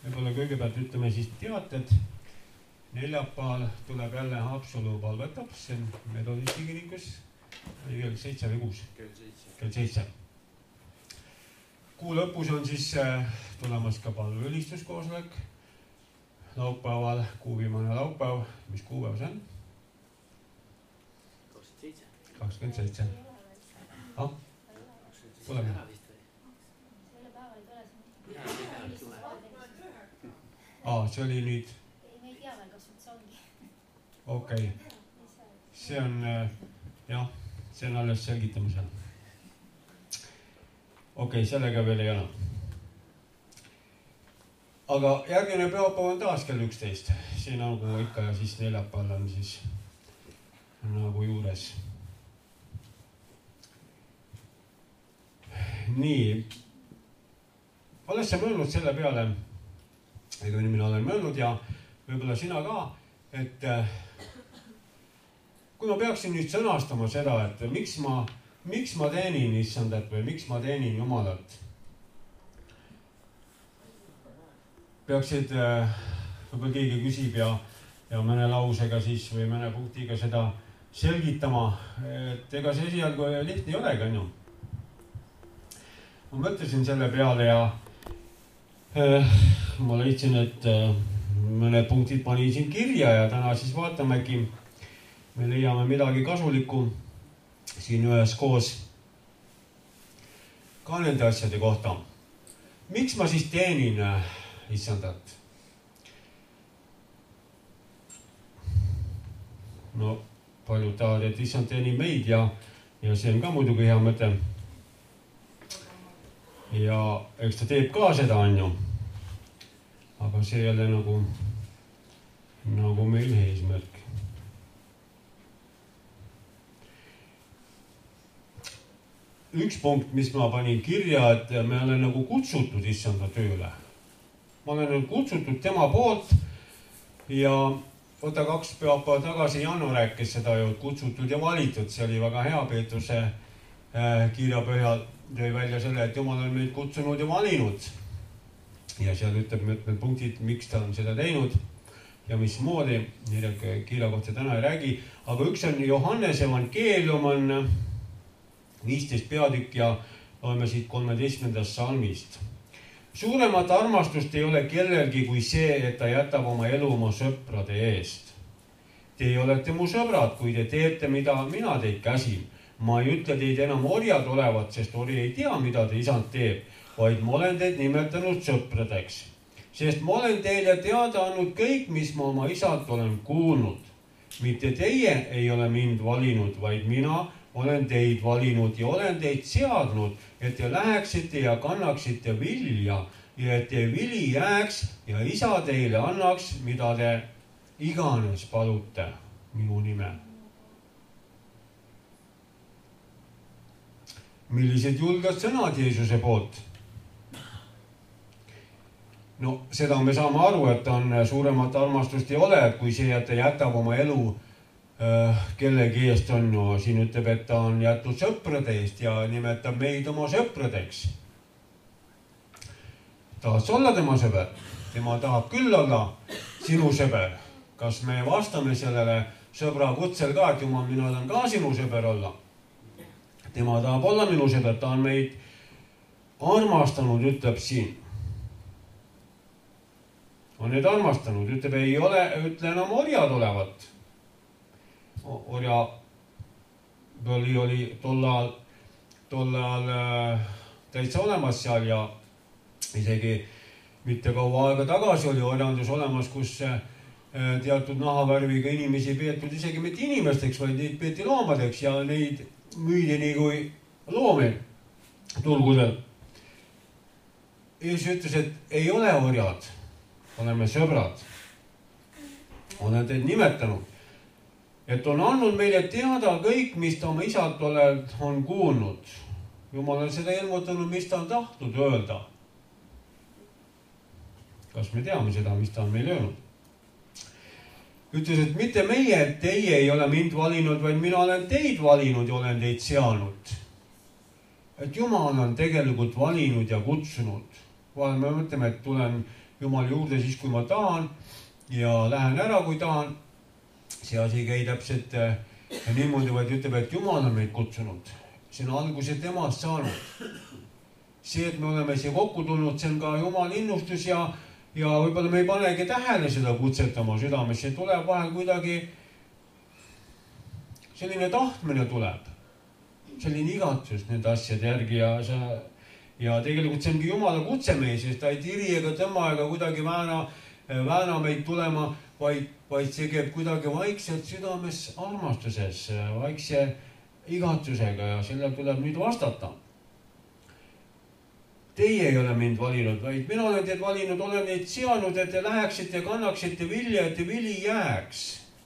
Võib-olla kõigepealt ütleme siis teated. Neljapäeval tuleb jälle Haapsalu palvetab, see on Metodisti kirikus, kell 7 või 6? Kell 7. Kuu lõpus on siis tulemas ka palveülistuskoosolek. Laupäeval, kuu viimane laupäev, mis kuupäev see on? 27. Tuleme. See oli nüüd. Me ei tea veel, kas nüüd see ongi. Okei. See on, jah, see on alles selgitamisel. Okei, sellega veel ei ole. Aga järgmine pühapäev on taas kell 11. See nagu ikka ja siis neljapäeval on siis nagu juures. Nii. Oled sa mõelnud selle peale, ega mina olen mõelnud ja võib-olla sina ka, et kui ma peaksin nüüd sõnastama seda, et miks ma teenin issandat või miks ma teenin Jumalat, peaksid, võib-olla keegi küsib ja mõne lausega siis või mõne punktiga seda selgitama, et ega see esialgu lihtne ei olegi, on ju. Ma mõtlesin selle peale ja ma leidsin, et mõned punktid panin siin kirja ja täna siis vaatamegi, me leiame midagi kasulikku siin üheskoos ka nende asjade kohta. Miks ma siis teenin issandat? No paljud tahavad, et issand teenib meid ja see on ka muidugi hea mõte. Ja eks ta teeb ka seda, on ju. Aga see ei ole nagu meil eesmärk. Üks punkt, mis ma panin kirja, et me olen nagu kutsutud issanda tööle. Ma olen nagu kutsutud tema poolt ja võta 2 pühapäeva tagasi Janno rääkis seda ju, kutsutud ja valitud. See oli väga hea Peetruse kirja põhjal. Tõi välja selle, et Jumal on meid kutsunud ja valinud. Ja seal ütleb mõtmed punktid, miks ta on seda teinud ja mismoodi. Kirja kohta täna ei räägi. Aga üks on Johannese evangeelium on 15 peatükk ja loeme siit 13. salmist. Suuremat armastust ei ole kellelgi kui see, et ta jätab oma elu oma sõprade eest. Teie olete mu sõbrad, kui te teete, mida mina teid käsin. Ma ei ütle teid enam orjad olevat, sest ori ei tea, mida te isand teeb, vaid ma olen teid nimetanud sõpradeks. Sest ma olen teile teada andnud kõik, mis ma oma isalt olen kuulnud. Mitte teie ei ole mind valinud, vaid mina olen teid valinud ja olen teid seadnud, et te läheksite ja kannaksite vilja ja et te vili jääks ja isa teile annaks, mida te iganes palute minu nimel. Millised julged sõnad Jeesuse poolt? No seda me saame aru, et on suuremat armastust ei ole, kui see, et ta jätab oma elu kellegi eest on ju. Siin ütleb, et ta on jätnud sõprade eest ja nimetab meid oma sõpradeks. Tahad sa olla tema sõber? Tema tahab küll olla sinu sõber. Kas me vastame sellele sõbra kutsel ka, et Jumal, mina tahan ka sinu sõber olla? Tema tahab olla minu sõber, ta on meid armastanud, ütleb siin. On need armastanud, ütleb, ei ole, ütle enam orjad olevat. Orja oli tol ajal täitsa olemas seal ja isegi mitte kaua aega tagasi oli orjandus olemas, kus teatud nahavärviga inimesi peetud isegi mitte inimesteks, vaid neid peeti loomadeks ja neid müüdi nii kui loomi turgudel. Jeesus ütles, et ei ole orjad, oleme sõbrad. Olen teid nimetanud, et on andnud meile teada kõik, mis ta oma isalt on kuulnud. Jumal on seda ilmutanud, mis ta on tahtnud öelda. Kas me teame seda, mis ta on meile öelnud? Ütles, et mitte meie, et teie ei ole mind valinud, vaid mina olen teid valinud ja olen teid seadnud. Et Jumal on tegelikult valinud ja kutsunud. Vahel me mõtleme, et tulen Jumala juurde siis, kui ma tahan ja lähen ära, kui tahan. See asi ei käi täpselt niimoodi, vaid ütleb, et Jumal on meid kutsunud. See on alguse temast saanud. See, et me oleme siia kokku tulnud, see on ka Jumala innustus ja võib-olla me ei panegi tähele seda kutset oma südames. See tuleb vahel kuidagi, selline tahtmine tuleb, selline igatus nende asjade järgi ja tegelikult see ongi Jumala kutse meie, sest ta ei tiri ega tõmba ega kuidagi vääna meid tulema, vaid see käib kuidagi vaikselt südames armastuses, vaikse igatusega ja sellel tuleb nüüd vastata. Teie ei ole mind valinud, vaid mina olen teid valinud, olen neid seadnud, et te läheksite ja kannaksite vilja, et te vili jääks.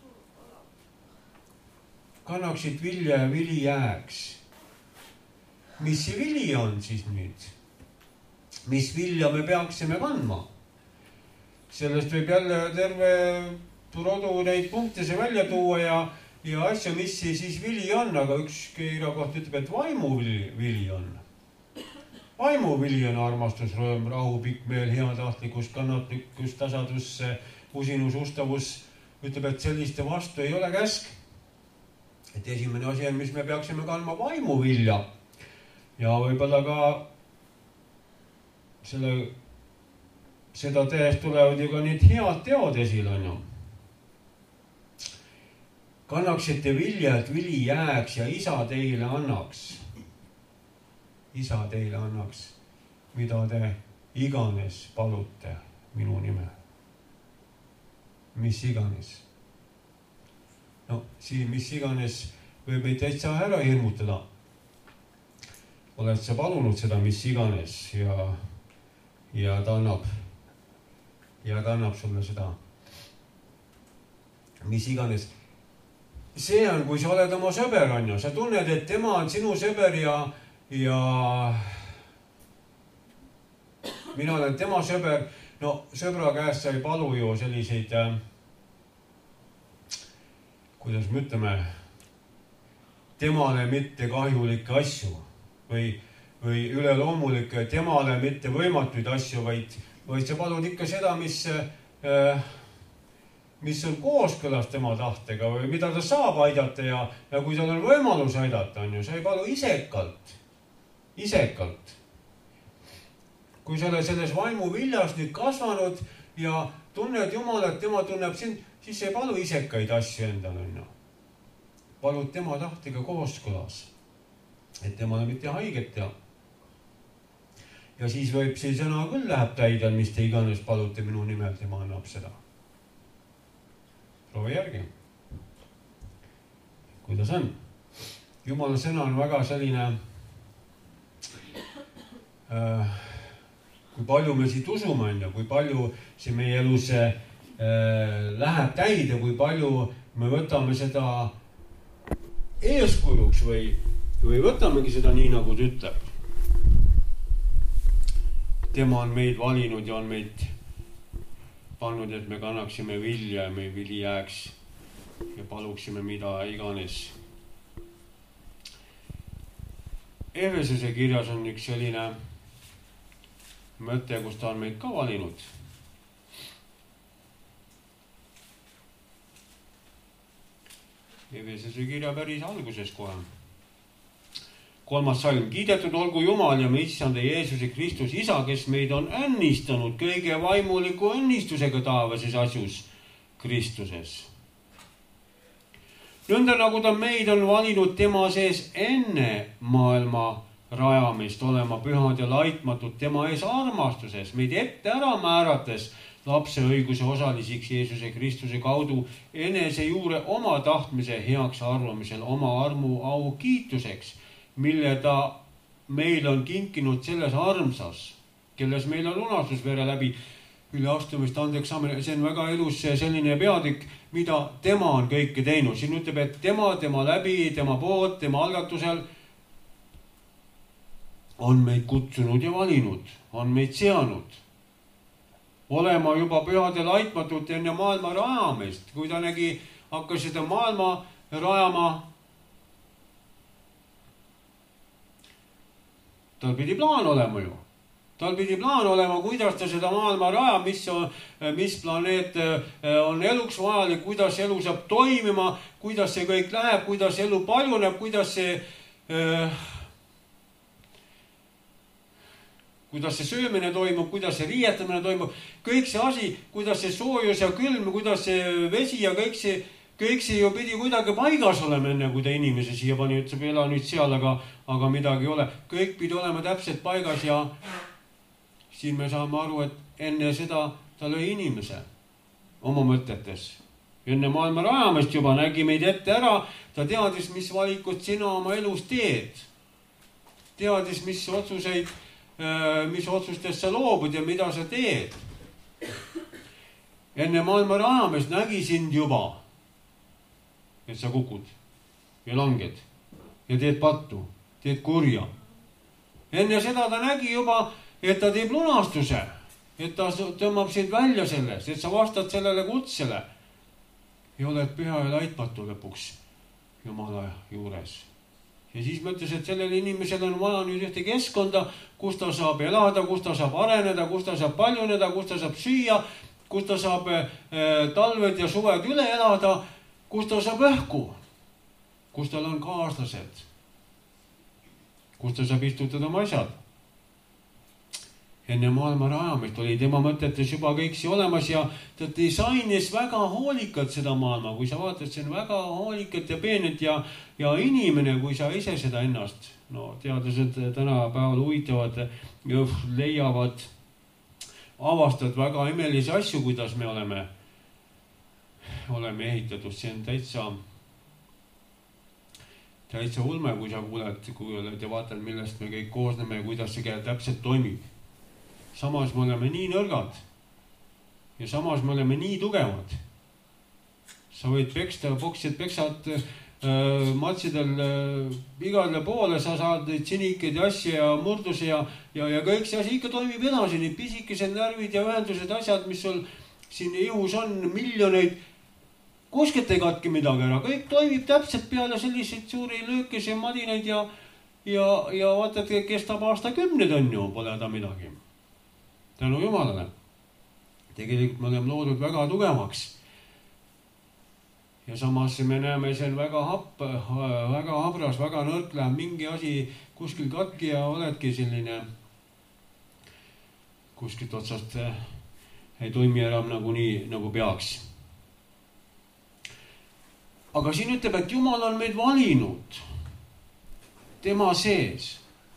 Kannaksid vilja ja vili jääks. Mis see vili on siis nüüd? Mis vilja me peaksime kandma? Sellest võib jälle terve rodu neid punkte see välja tuua ja asja, mis siis vili on, aga üks kirja koht ütleb, et vaimu vili on. Vaimu vili on armastus, rõõm, rahu, pikk meel, heatahtlikkus, kannatlikkus, tasadus, usinus, ustavus. Ütleb, et selliste vastu ei ole käsk. Et esimene asi on, mis me peaksime kandma vaimu vilja. Ja võib-olla ka seda tehes tulevad ju ka need head teod esil on ju. Kannaksite vilja, et vili jääks ja isa teile annaks. Isa teile annaks, mida te iganes palute minu nimel. Mis iganes. No, siin mis iganes võib meid täitsa ära hirmutada. Oled sa palunud seda mis iganes ja ta annab sulle seda mis iganes. See on, kui sa oled oma sõber, on ju. Sa tunned, et tema on sinu sõber ja mina olen tema sõber. No sõbra käest sa ei palu ju selliseid, kuidas me ütleme, temale mitte kahjulikke asju või üleloomulikke, temale mitte võimatuid asju, vaid sa palud ikka seda, mis on kooskõlas tema tahtega või mida ta saab aidata ja kui tal on võimalus aidata, on ju, sa ei palu isekalt. Kui sa oled selles vaimu viljas nüüd kasvanud ja tunned Jumal, et tema tunneb sind, siis ei palu isekaid asju endale, on ju. Palud tema tahtega kooskõlas, et temale mitte haiget teha. Ja siis võib see sõna küll läheb täide, mis te iganes palute minu nimel, tema annab seda. Proovi järgi. Kuidas on? Jumala sõna on väga selline, kui palju me siit usume, kui palju see meie elus läheb täide, kui palju me võtame seda eeskujuks või võtamegi seda nii, nagu ta ütleb. Tema on meid valinud ja on meid pannud, et me kannaksime vilja ja me vili jääks ja paluksime mida iganes. Efesuse kirjas on üks selline mõte, kus ta on meid ka valinud. Efesuse kirja päris alguses kohe. 3. salm. Kiidetud olgu Jumal ja me issanda Jeesuse Kristus isa, kes meid on õnnistanud kõige vaimuliku õnnistusega taevases asjus Kristuses. Nõnda nagu ta meid on valinud tema sees enne maailma rajamist olema pühad ja laitmatud tema ees armastuses, meid ette ära määrates lapse õiguse osalisiks Jeesuse Kristuse kaudu enese juure oma tahtmise heaks arvamisel oma armu au kiituseks, mille ta meil on kinkinud selles armsas, kelles meil on lunastusvere läbi üle astumist andeks saamine. See on väga elus selline peatükk, mida tema on kõike teinud. Siin ütleb, et tema läbi, tema poolt, tema algatusel on meid kutsunud ja valinud, on meid seanud olema juba pühad ja laitmatult enne maailma rajamist. Kui ta hakkas seda maailma rajama, tal pidi plaan olema ju. Tal pidi plaan olema, kuidas ta seda maailma rajab, mis planeet on eluks vajalik, kuidas elu saab toimima, kuidas see kõik läheb, kuidas elu paljuneb, kuidas see söömine toimub, kuidas see riietamine toimub. Kõik see asi, kuidas see soojus ja külm, kuidas see vesi ja kõik see ju pidi kuidagi paigas olema enne, kui ta inimese siia pani, et sa ela nüüd seal, aga midagi ei ole. Kõik pidi olema täpselt paigas ja siin me saame aru, et enne seda ta lõi inimese oma mõtetes. Enne maailma rajamist juba nägi meid ette ära. Ta teadis, mis valikut sina oma elus teed. Teadis, mis otsustest sa loobud ja mida sa teed. Enne maailma rajamist nägi sind juba, et sa kukud ja langed ja teed pattu, teed kurja. Enne seda ta nägi juba, et ta teeb lunastuse, et ta tõmbab sind välja sellest, et sa vastad sellele kutsele ja oled püha ja laitmatu lõpuks Jumala juures. Ja siis mõtles, et sellel inimesel on vaja nüüd ühte keskkonda, kus ta saab elada, kus ta saab areneda, kus ta saab paljuneda, kus ta saab süüa, kus ta saab talved ja suved üle elada, kus ta saab õhku, kus tal on kaaslased, kus ta saab istutada oma asjad. Enne maailma rajamist oli tema mõtetes juba kõik see olemas ja ta disainis väga hoolikalt seda maailma. Kui sa vaatad, see on väga hoolikalt ja peenet ja inimene, kui sa ise seda ennast, teadlased tänapäeval huvitavad, leiavad, avastad väga imelisi asju, kuidas me oleme ehitatud. See on täitsa ulme, kui sa kuuled ja vaatad, millest me kõik koosneme ja kuidas see täpselt toimib. Samas me oleme nii nõrgad ja samas me oleme nii tugevad. Sa võid peksta, peksad matsidel igale poole, sa saad tsinikid ja asja ja murduse ja kõik see asi ikka toimib edasi. Need pisikesed närvid ja ühendused, asjad, mis sul siin ihus on, miljoneid, kuskilt ei katki midagi ära. Kõik toimib täpselt peale selliseid suuri löökes ja madinaid ja vaatad, kestab aastakümned on ju, pole ta midagi. Tänu Jumalale. Tegelikult me oleme loodud väga tugevaks. Ja samas me näeme, see on väga habras, väga nõrk, läheb mingi asi kuskil katki ja oledki selline kuskilt otsast ei toimi enam nagu peaks. Aga siin ütleb, et Jumal on meid valinud tema sees.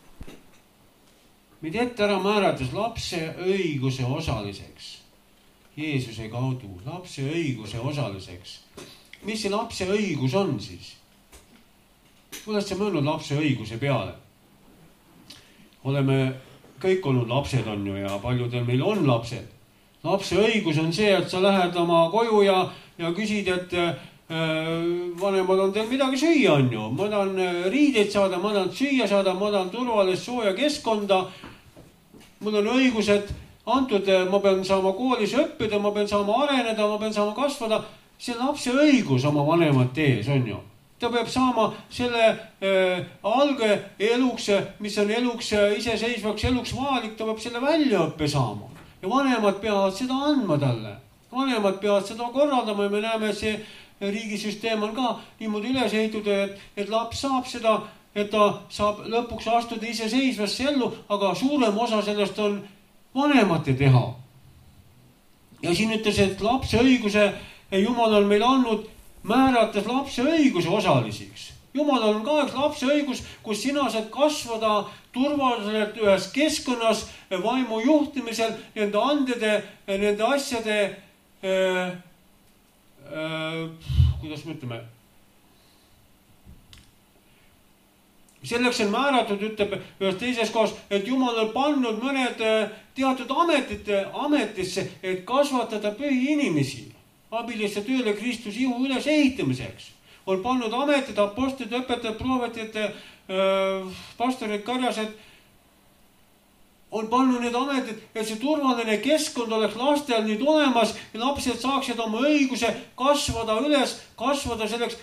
Meid ette ära määrates lapse õiguse osaliseks. Jeesuse kaudu lapse õiguse osaliseks. Mis see lapse õigus on siis? Kuidas sa mõelnud lapse õiguse peale? Oleme kõik olnud lapsed on ju ja paljudel meil on lapsed. Lapse õigus on see, et sa lähed oma koju ja küsid, et vanemad on teil midagi süüa on ju. Ma tahan riideid saada, ma tahan süüa saada, ma tahan turvalist sooja keskkonda. Mul on õigused antud, ma pean saama koolis õppida, ma pean saama areneda, ma pean saama kasvada. See lapse õigus oma vanemate ees on ju. Ta peab saama selle alge eluks, mis on eluks, iseseisvaks eluks vajalik, ta peab selle väljaõppe saama. Ja vanemad peavad seda andma talle. Vanemad peavad seda korraldama ja me näeme, see riigisüsteem on ka niimoodi üles ehitatud, et laps saab seda, et ta saab lõpuks astuda iseseisvasse ellu, aga suurem osa sellest on vanemate teha. Ja siin ütles, et lapse õiguse Jumal on meil andnud määrates lapse õiguse osalisiks. Jumal on ka üks lapse õigus, kus sina saad kasvada turvaliselt ühes keskkonnas, vaimu juhtimisel, nende andede, nende asjade, kuidas me ütleme, selleks on määratud, ütleb ühes teises kohas, et Jumal on pannud mõned teatud ametisse, et kasvatada pühi inimesi, abilisse tööle Kristus ihu üles ehitamiseks. On pannud ametid, apostlid, õpetajad, prohvetid, pastorid, karjased. On pannud need ametid, et see turvaline keskkond oleks lastel nüüd olemas ja lapsed saaksid oma õiguse kasvada üles, kasvada selleks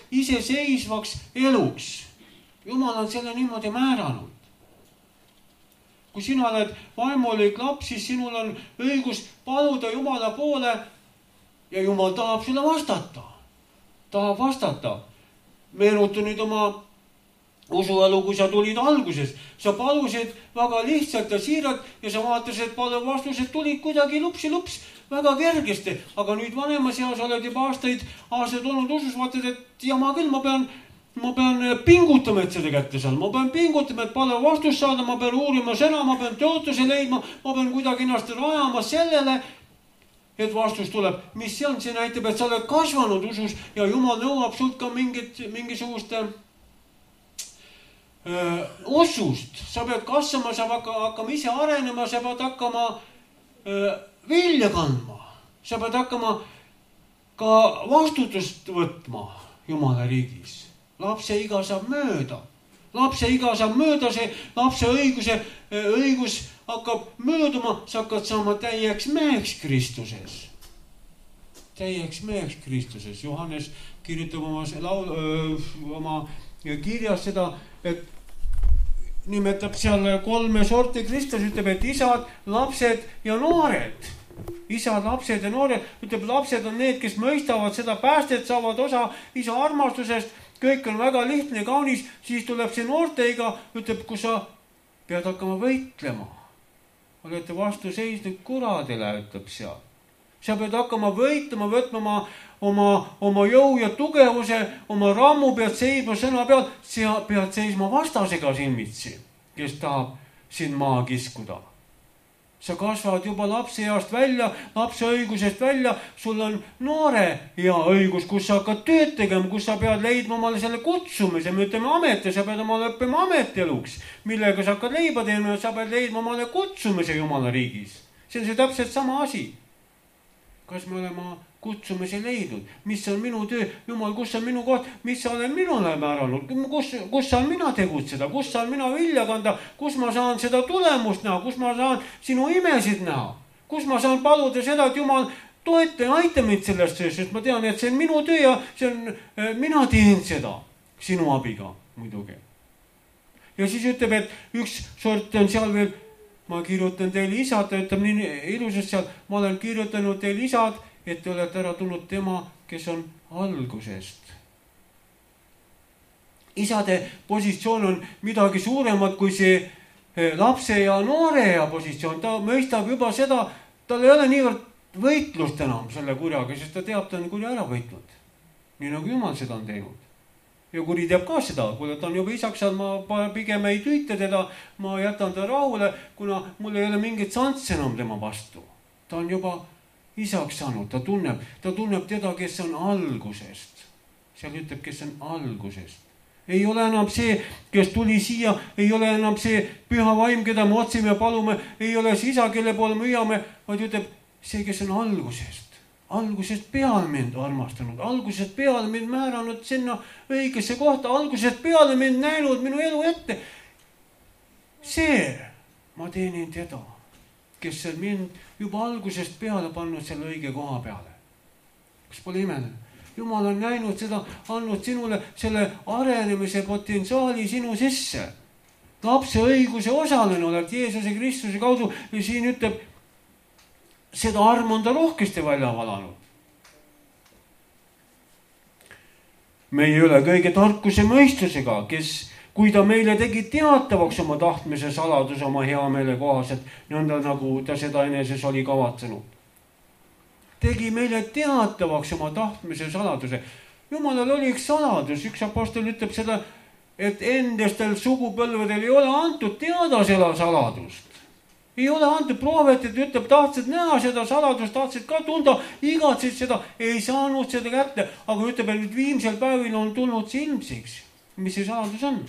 iseseisvaks eluks. Jumal on selle niimoodi määranud. kui sina oled vaimulik laps, siis sinul on õigus paluda Jumala poole ja Jumal tahab sulle vastata. Tahab vastata. Meenuta nüüd oma usuelu, kui sa tulid alguses. Sa palusid väga lihtsalt ja siiralt ja sa vaatasid, et vastused tulid kuidagi lups, väga kergesti. Aga nüüd vanemas eas oled juba aastaid olnud usus, vaatad, et jama küll, ma pean pingutama, et seda kätte saada. Ma pean pingutama, et palve vastust saada, ma pean uurima sõna, ma pean tõotuse leidma, ma pean kuidagi ennast rajama sellele, et vastus tuleb. Mis see on? See näitab, et sa oled kasvanud usus ja Jumal nõuab sult ka mingisugust otsust. Sa pead kasvama, sa pead hakkama ise arenema, sa pead hakkama vilja kandma. Sa pead hakkama ka vastutust võtma Jumala riigis. Lapse iga saab mööda. See lapse õigus hakkab mööduma, sa hakkad saama täieks meheks Kristuses. Johannes kirjutab oma kirjas seda, et nimetab seal 3 sorti Kristus, ütleb, et isad, lapsed ja noored. Isad, lapsed ja noored, ütleb, lapsed on need, kes mõistavad seda päästet, saavad osa isa armastusest, kõik on väga lihtne, kaunis, siis tuleb see noorteiga, ütleb, kus sa pead hakkama võitlema. Olete vastu seisnud kuradele, ütleb seal. Sa pead hakkama võitlema, võtma oma jõu ja tugevuse, oma rammu pead seisma sõna peal, sa pead seisma vastasega silmitsi, kes tahab sind maha kiskuda. Sa kasvad juba lapse east välja, lapse õigusest välja, sul on noore hea õigus, kus sa hakkad tööd tegema, kus sa pead leidma omale selle kutsumise, me ütleme ameti, sa pead omale õppima ametieluks, millega sa hakkad leiba teema, sa pead leidma omale kutsumise Jumala riigis. See on see täpselt sama asi. Kas me oleme kutsumise leidnud? Mis on minu töö? Jumal, kus on minu koht? Mis sa olen minule määranud? Kus saan mina tegutseda? Kus saan mina vilja kanda? Kus ma saan seda tulemust näha? Kus ma saan sinu imesid näha? Kus ma saan paluda seda, et Jumal toeta ja aita mind sellest tööst, sest ma tean, et see on minu töö ja mina teen seda sinu abiga muidugi. Ja siis ütleb, et üks sort on seal veel, ma kirjutan teile isad, ta ütleb nii ilusast seal, ma olen kirjutanud teile isad, et te olete ära tulnud tema, kes on algusest. Isade positsioon on midagi suuremat kui see lapse ja noore ja positsioon. Ta mõistab juba seda, tal ei ole niivõrd võitlust enam selle kurjaga, sest ta teab, ta on kuri ära võitnud. Nii nagu Jumal seda on teinud. Ja kuri teab ka seda, kui ta on juba isaks saanud, ma pigem ei tüüta teda, ma jätan ta rahule, kuna mul ei ole mingit sants enam tema vastu. Ta on juba isaks saanud, ta tunneb teda, kes on algusest. Seal ütleb, kes on algusest. Ei ole enam see, kes tuli siia, ei ole enam see püha vaim, keda me otsime ja palume, ei ole see isa, kelle poole me hüüame, vaid ütleb see, kes on algusest. Algusest peale mind armastanud, algusest peale mind määranud sinna õigesse kohta, algusest peale mind näinud minu elu ette. See, ma teenin teda, kes on mind juba algusest peale pannud selle õige koha peale. Kas pole imeline? Jumal on näinud seda, andnud sinule selle arenemise potentsiaali sinu sisse. Lapse õiguse osaline oled Jeesuse Kristuse kaudu ja siin ütleb, seda arm on ta rohkesti välja valanud. Me ei ole kõige tarkuse mõistusega, kes, kui ta meile tegi teatavaks oma tahtmise saladuse oma hea meele kohaselt, nõnda nagu ta seda eneses oli kavatsenud. Tegi meile teatavaks oma tahtmise saladuse. Jumalal oli üks saladus, üks apostel ütleb seda, et endestel sugupõlvedel ei ole antud teada seda saladust. Ei ole antud prohvetit, ütleb, tahtsid näha seda saladust, tahtsid ka tunda, igatsid seda, ei saanud seda kätte, aga ütleb, et viimsel päevil on tulnud see ilmsiks. Mis see saladus on?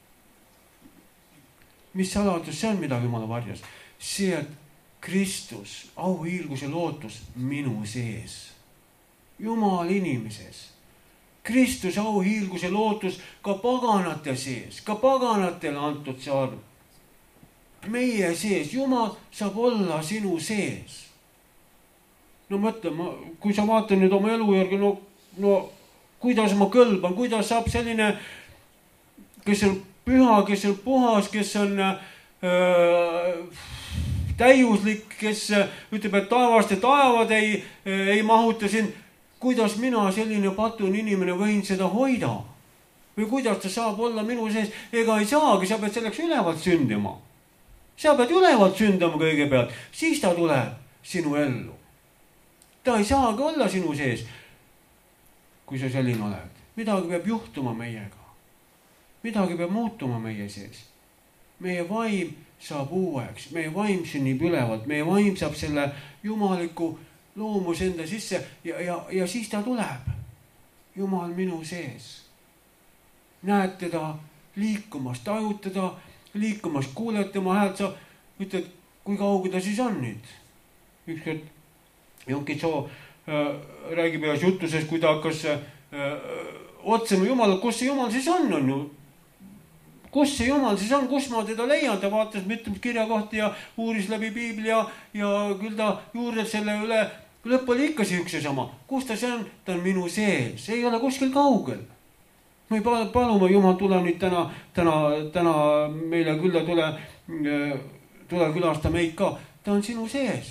Mis saladus see on, mida Jumala varjas? See, et Kristus, auhiilgus ja lootus minu sees. Jumal inimeses. Kristus, auhiilgus ja lootus ka paganate sees, ka paganatele antud see arv. Meie sees, Jumal saab olla sinu sees. No mõtle, kui sa vaatan nüüd oma elu järgi, no kuidas ma kõlban, kuidas saab selline, kes on püha, kes on puhas, kes on täiuslik, kes ütleb, et taevast ja taevad ei mahuta sind. Kuidas mina, selline patun inimene, võin seda hoida? Või kuidas ta saab olla minu sees? Ega ei saagi, sa pead selleks ülevalt sündima. Sa pead ülevalt sündama kõigepealt, siis ta tuleb sinu ellu. Ta ei saagi olla sinu sees, kui sa selline oled. Midagi peab juhtuma meiega. Midagi peab muutuma meie sees. Meie vaim saab uueks, meie vaim sünnib ülevalt, meie vaim saab selle jumaliku loomus enda sisse ja siis ta tuleb. Jumal minu sees. Näed teda liikumas, tajud teda liikumas, kuuled tema häält, sa ütled, kui kauge ta siis on nüüd. Ükskord Jonkitsoo räägib ühes jutuses, kui ta hakkas otsima Jumalat, kus see Jumal siis on ju? Kus see Jumal siis on, kus ma teda leian? Ta vaatas mitmeid kirjakohti ja uuris läbi Piiblia ja küll ta juures selle üle. Lõpp oli ikka see üks ja sama. Kus ta see on? Ta on minu sees. Ei ole kuskil kaugel. Ma ei palume Jumal, tule nüüd täna meile külla, tule külasta meid ka. Ta on sinu sees.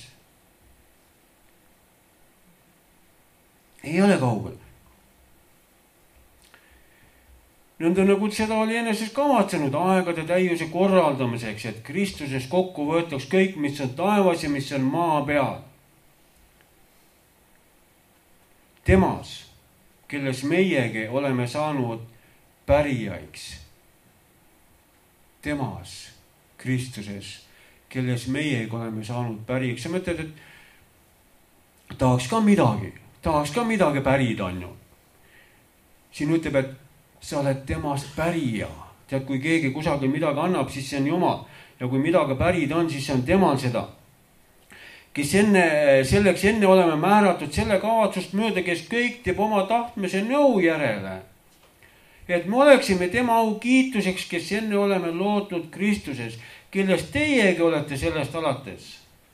Ei ole kaugel. Nõnda nagu seda oli eneses kavatsenud aegade täiuse korraldamiseks, et Kristuses kokku võetaks kõik, mis on taevas ja mis on maa peal. Temas, kelles meiegi oleme saanud pärijaiks. Temas, Kristuses, kelles meiegi oleme saanud pärijaiks. Sa mõtled, et tahaks ka midagi pärida, on ju. Siin ütleb, et sa oled temast pärija. Tead, kui keegi kusagil midagi annab, siis see on Jumal. Ja kui midagi pärida on, siis see on temal seda. Kes selleks enne oleme määratud selle kavatsust mööda, kes kõik teeb oma tahtmise nõu järele. Et me oleksime tema au kiituseks, kes enne oleme lootnud Kristuses, kellest teiegi olete sellest alates.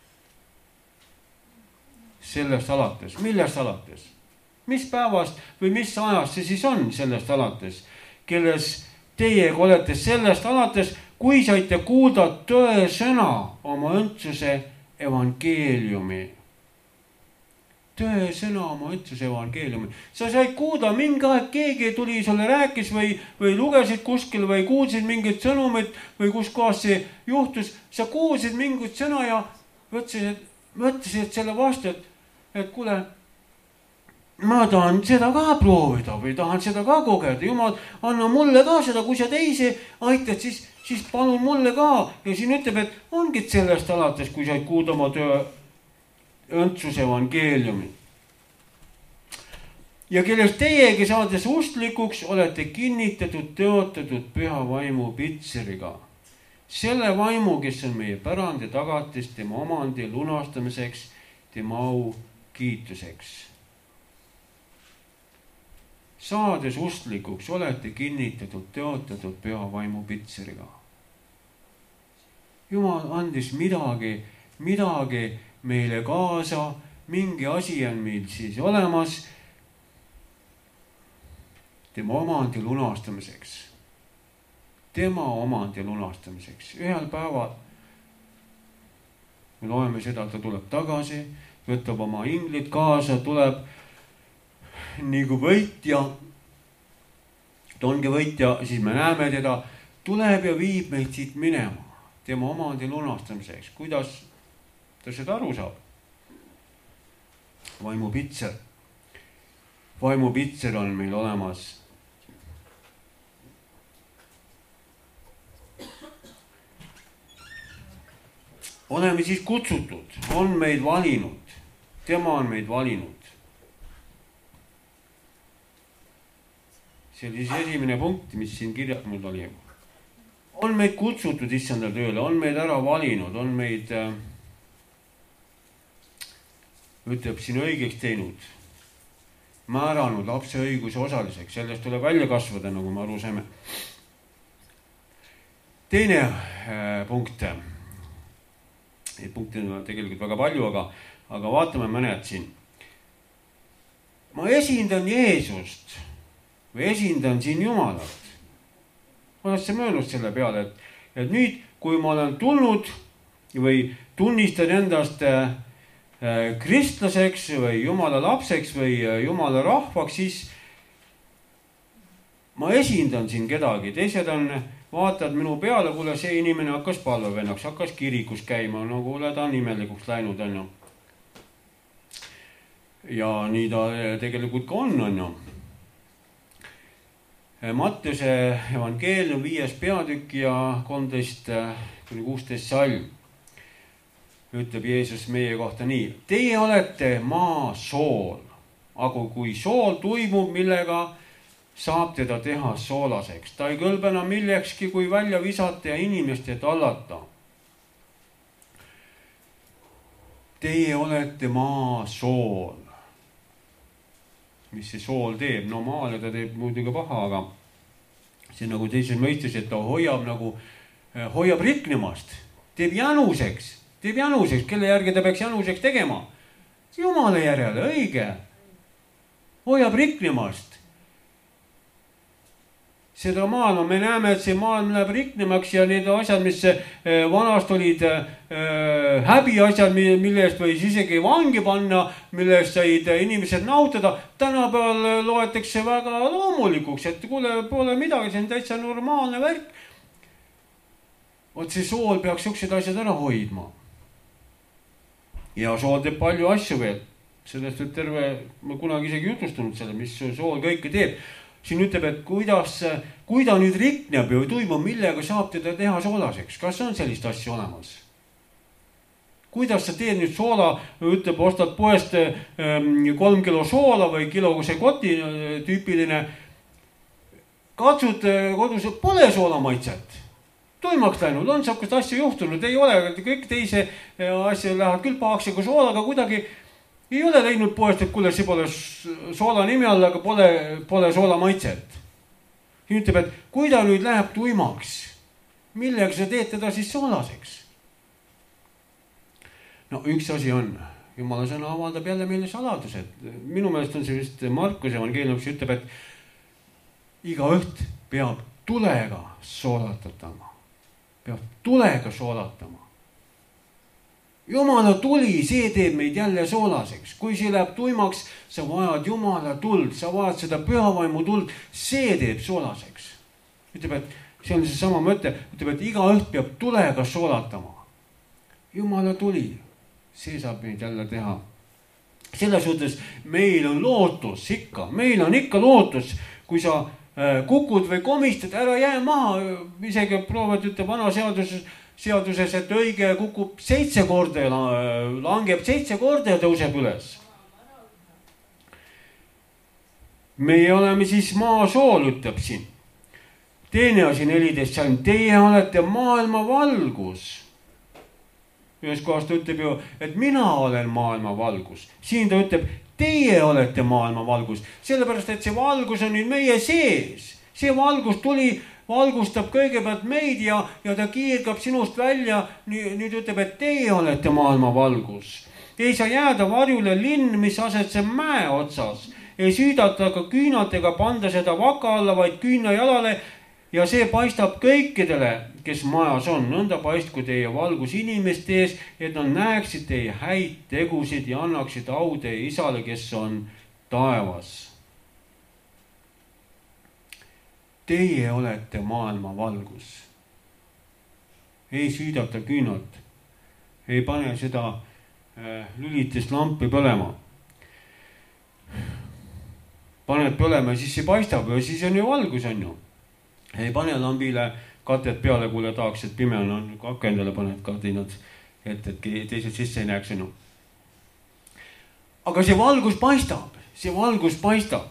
Sellest alates. Millest alates? Mis päevast või mis ajast see siis on sellest alates, kelles teiega olete sellest alates, kui saite kuulda tõe sõna oma õndsuse evangeeliumi. Tõe sõna oma õndsuse evangeeliumi. Sa said kuulda mingi aeg, keegi tuli sulle rääkis või lugesid kuskil või kuulsid mingit sõnumit või kus kohas see juhtus. Sa kuulsid mingit sõna ja mõtlesid selle vastu, et kuule, ma tahan seda ka proovida või tahan seda ka kogeda. Jumal, anna mulle ka seda, kui sa teisi aitad, siis palun mulle ka. Ja siin ütleb, et ongi sellest alates, kui said kuulda oma töö õndsuse evangeeliumi. Ja kellest teiegi saades ustlikuks olete kinnitatud, tõotatud püha vaimu pitseriga. Selle vaimu, kes on meie pärandi tagatis, tema omandi lunastamiseks, tema au kiituseks. Saades ustlikuks olete kinnitatud, tõotatud püha vaimu pitseriga. Jumal andis midagi meile kaasa, mingi asi on meil siis olemas tema omandi lunastamiseks. Tema omandi lunastamiseks. Ühel päeval me loeme seda, ta tuleb tagasi, võtab oma inglid kaasa, tuleb nagu võitja, ta ongi võitja, siis me näeme teda, tuleb ja viib meid siit minema, tema omandi lunastamiseks. Kuidas ta seda aru saab? Vaimupitser. Vaimupitser on meil olemas. Oleme siis kutsutud, on meid valinud, tema on meid valinud. See oli siis esimene punkt, mis siin kirjas mul oli. On meid kutsutud issanda tööle, on meid ära valinud, on meid, ütleb siin õigeks teinud, määranud lapse õiguse osaliseks. Sellest tuleb välja kasvada, nagu me aru saime. Teine punkt. Punkte on tegelikult väga palju, aga vaatame mõned siin. Ma esindan Jeesust või esindan siin Jumalat. Oled sa möönud selle peale, et et nüüd, kui ma olen tulnud või tunnistan endast kristlaseks või Jumala lapseks või Jumala rahvaks, siis ma esindan siin kedagi. Teised vaatavad minu peale, kuule, see inimene hakkas palvevennaks, hakkas kirikus käima, no kuule, ta on imelikuks läinud, on ju. Ja nii ta tegelikult ka on ju. Mattiuse evangeelium 5. peatükk ja 13-16 salm. Ütleb Jeesus meie kohta nii. Teie olete maa sool, aga kui sool tuimub, millega saab teda teha soolaseks. Ta ei kõlba enam millekski, kui välja visata ja inimeste tallata. Teie olete maa sool. Mis see sool teeb? No maale ta teeb muidugi paha, aga see nagu teises mõistes, et ta hoiab riknemast, teeb januseks, kelle järgi ta peaks januseks tegema? Jumala järele, õige. Hoiab riknemast. Seda maailma me näeme, et see maailm läheb riknemaks ja need asjad, mis vanast olid häbi asjad, mille eest võis isegi vangi panna, mille eest said inimesed nautada, tänapäeval loetakse väga loomulikuks, et kuule, pole midagi, see on täitsa normaalne värk. Oot see sool peaks siuksed asjad ära hoidma. Ja sool teeb palju asju veel. Sellest on terve, ma kunagi isegi jutustanud selle, mis sool kõike teeb. Siin ütleb, et kui ta nüüd rikneb või tuimub, millega saab teda teha soolaseks. Kas on sellist asja olemas? Kuidas sa teed nüüd soola, ütleb, ostad poest 3 kilo soola või kilo see koti tüüpiline. Katsud kodus, pole soola maitset. Tuimaks läinud, on saakust asja juhtunud, ei ole, kõik teise asja lähevad küll pahaks, aga soolaga kuidagi ei ole leidnud poest, et kuule, see pole soola nimi all, aga pole soola maitset. Siin ütleb, et kui ta nüüd läheb tuimaks, millega sa teed teda siis soolaseks? No üks asi on, Jumala sõna avaldab jälle meile saladused. Minu meelest on see vist Markuse evangeelium, mis ütleb, et iga õht peab tulega soolatama. Peab tulega soolatama. Jumala tuli, see teeb meid jälle soolaseks. Kui see läheb tuimaks, sa vajad Jumala tuld, sa vajad seda pühavaimu tuld, see teeb soolaseks. Ütleb, et see on see sama mõte, ütleb, et iga õht peab tulega soolatama. Jumala tuli, see saab meid jälle teha. Selles suhtes meil on lootus ikka, meil on ikka lootus, kui sa kukud või komistad, ära jää maha, isegi proovad, ütleb vana seaduses, et õige kukub 7 korda ja langeb 7 korda ja tõuseb üles. Meie oleme siis maa sool, ütleb siin. Teine asi 14 salm, teie olete maailma valgus. Ühes kohas ta ütleb ju, et mina olen maailma valgus. Siin ta ütleb, teie olete maailma valgus, sellepärast, et see valgus on nüüd meie sees. See valgus valgustab kõigepealt meid ja ta kiirgab sinust välja. Nüüd ütleb, et teie olete maailma valgus. Ei saa jääda varjule linn, mis asetseb mäe otsas. Ei süüdata ka küünatega panda seda vaka alla, vaid küünla jalale. Ja see paistab kõikidele, kes majas on. Nõnda paistku teie valgus inimeste ees, et nad näeksid teie häid tegusid ja annaksid au teie isale, kes on taevas. Teie olete maailma valgus. Ei süüdata küünat. Ei pane seda lülitist lampi põlema. Paned põlema ja siis see paistab ja siis on ju valgus, on ju. Ei pane lambile katet peale, kuule tahaks, et pime on, akendale paned kardinad, et teised sisse ei näeks sinu. Aga see valgus paistab.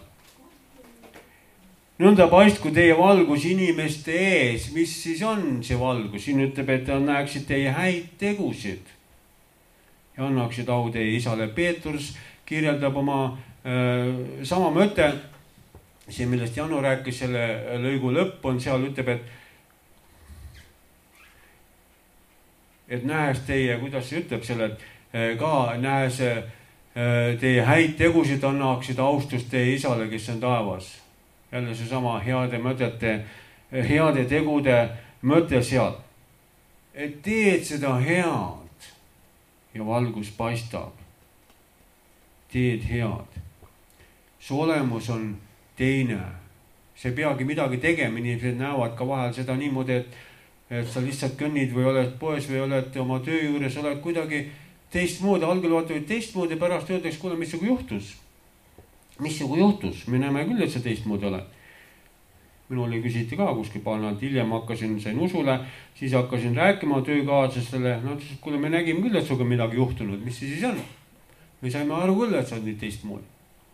Nõnda paistku teie valgus inimeste ees. Mis siis on see valgus? Siin ütleb, et näeksid teie häid tegusid ja annaksid au teie isale. Peetrus kirjeldab oma sama mõte. See, millest Janu rääkis, selle lõigu lõpp on seal, ütleb, et nähes teie, kuidas see ütleb selle, ka nähes teie häid tegusid annaksid austust teie isale, kes on taevas. Jälle see sama heade tegude mõte seal. et teed seda head ja valgus paistab. Teed head. Su olemus on teine. See peagi midagi tegema, inimesed näevad ka vahel seda niimoodi, et sa lihtsalt kõnnid või oled poes või oled oma töö juures, oled kuidagi teistmoodi, algel vaatavad teistmoodi, pärast öeldaks, kuule, missugu juhtus. Missugu juhtus? Me näeme küll, et sa teistmoodi oled. Minule küsiti ka kuskil paar nädalat hiljem, sain usule, siis hakkasin rääkima töökaaslastele. No, kuule, me nägime küll, et suga midagi juhtunud. Mis see siis on? Me saime aru küll, et sa oled nüüd teistmoodi.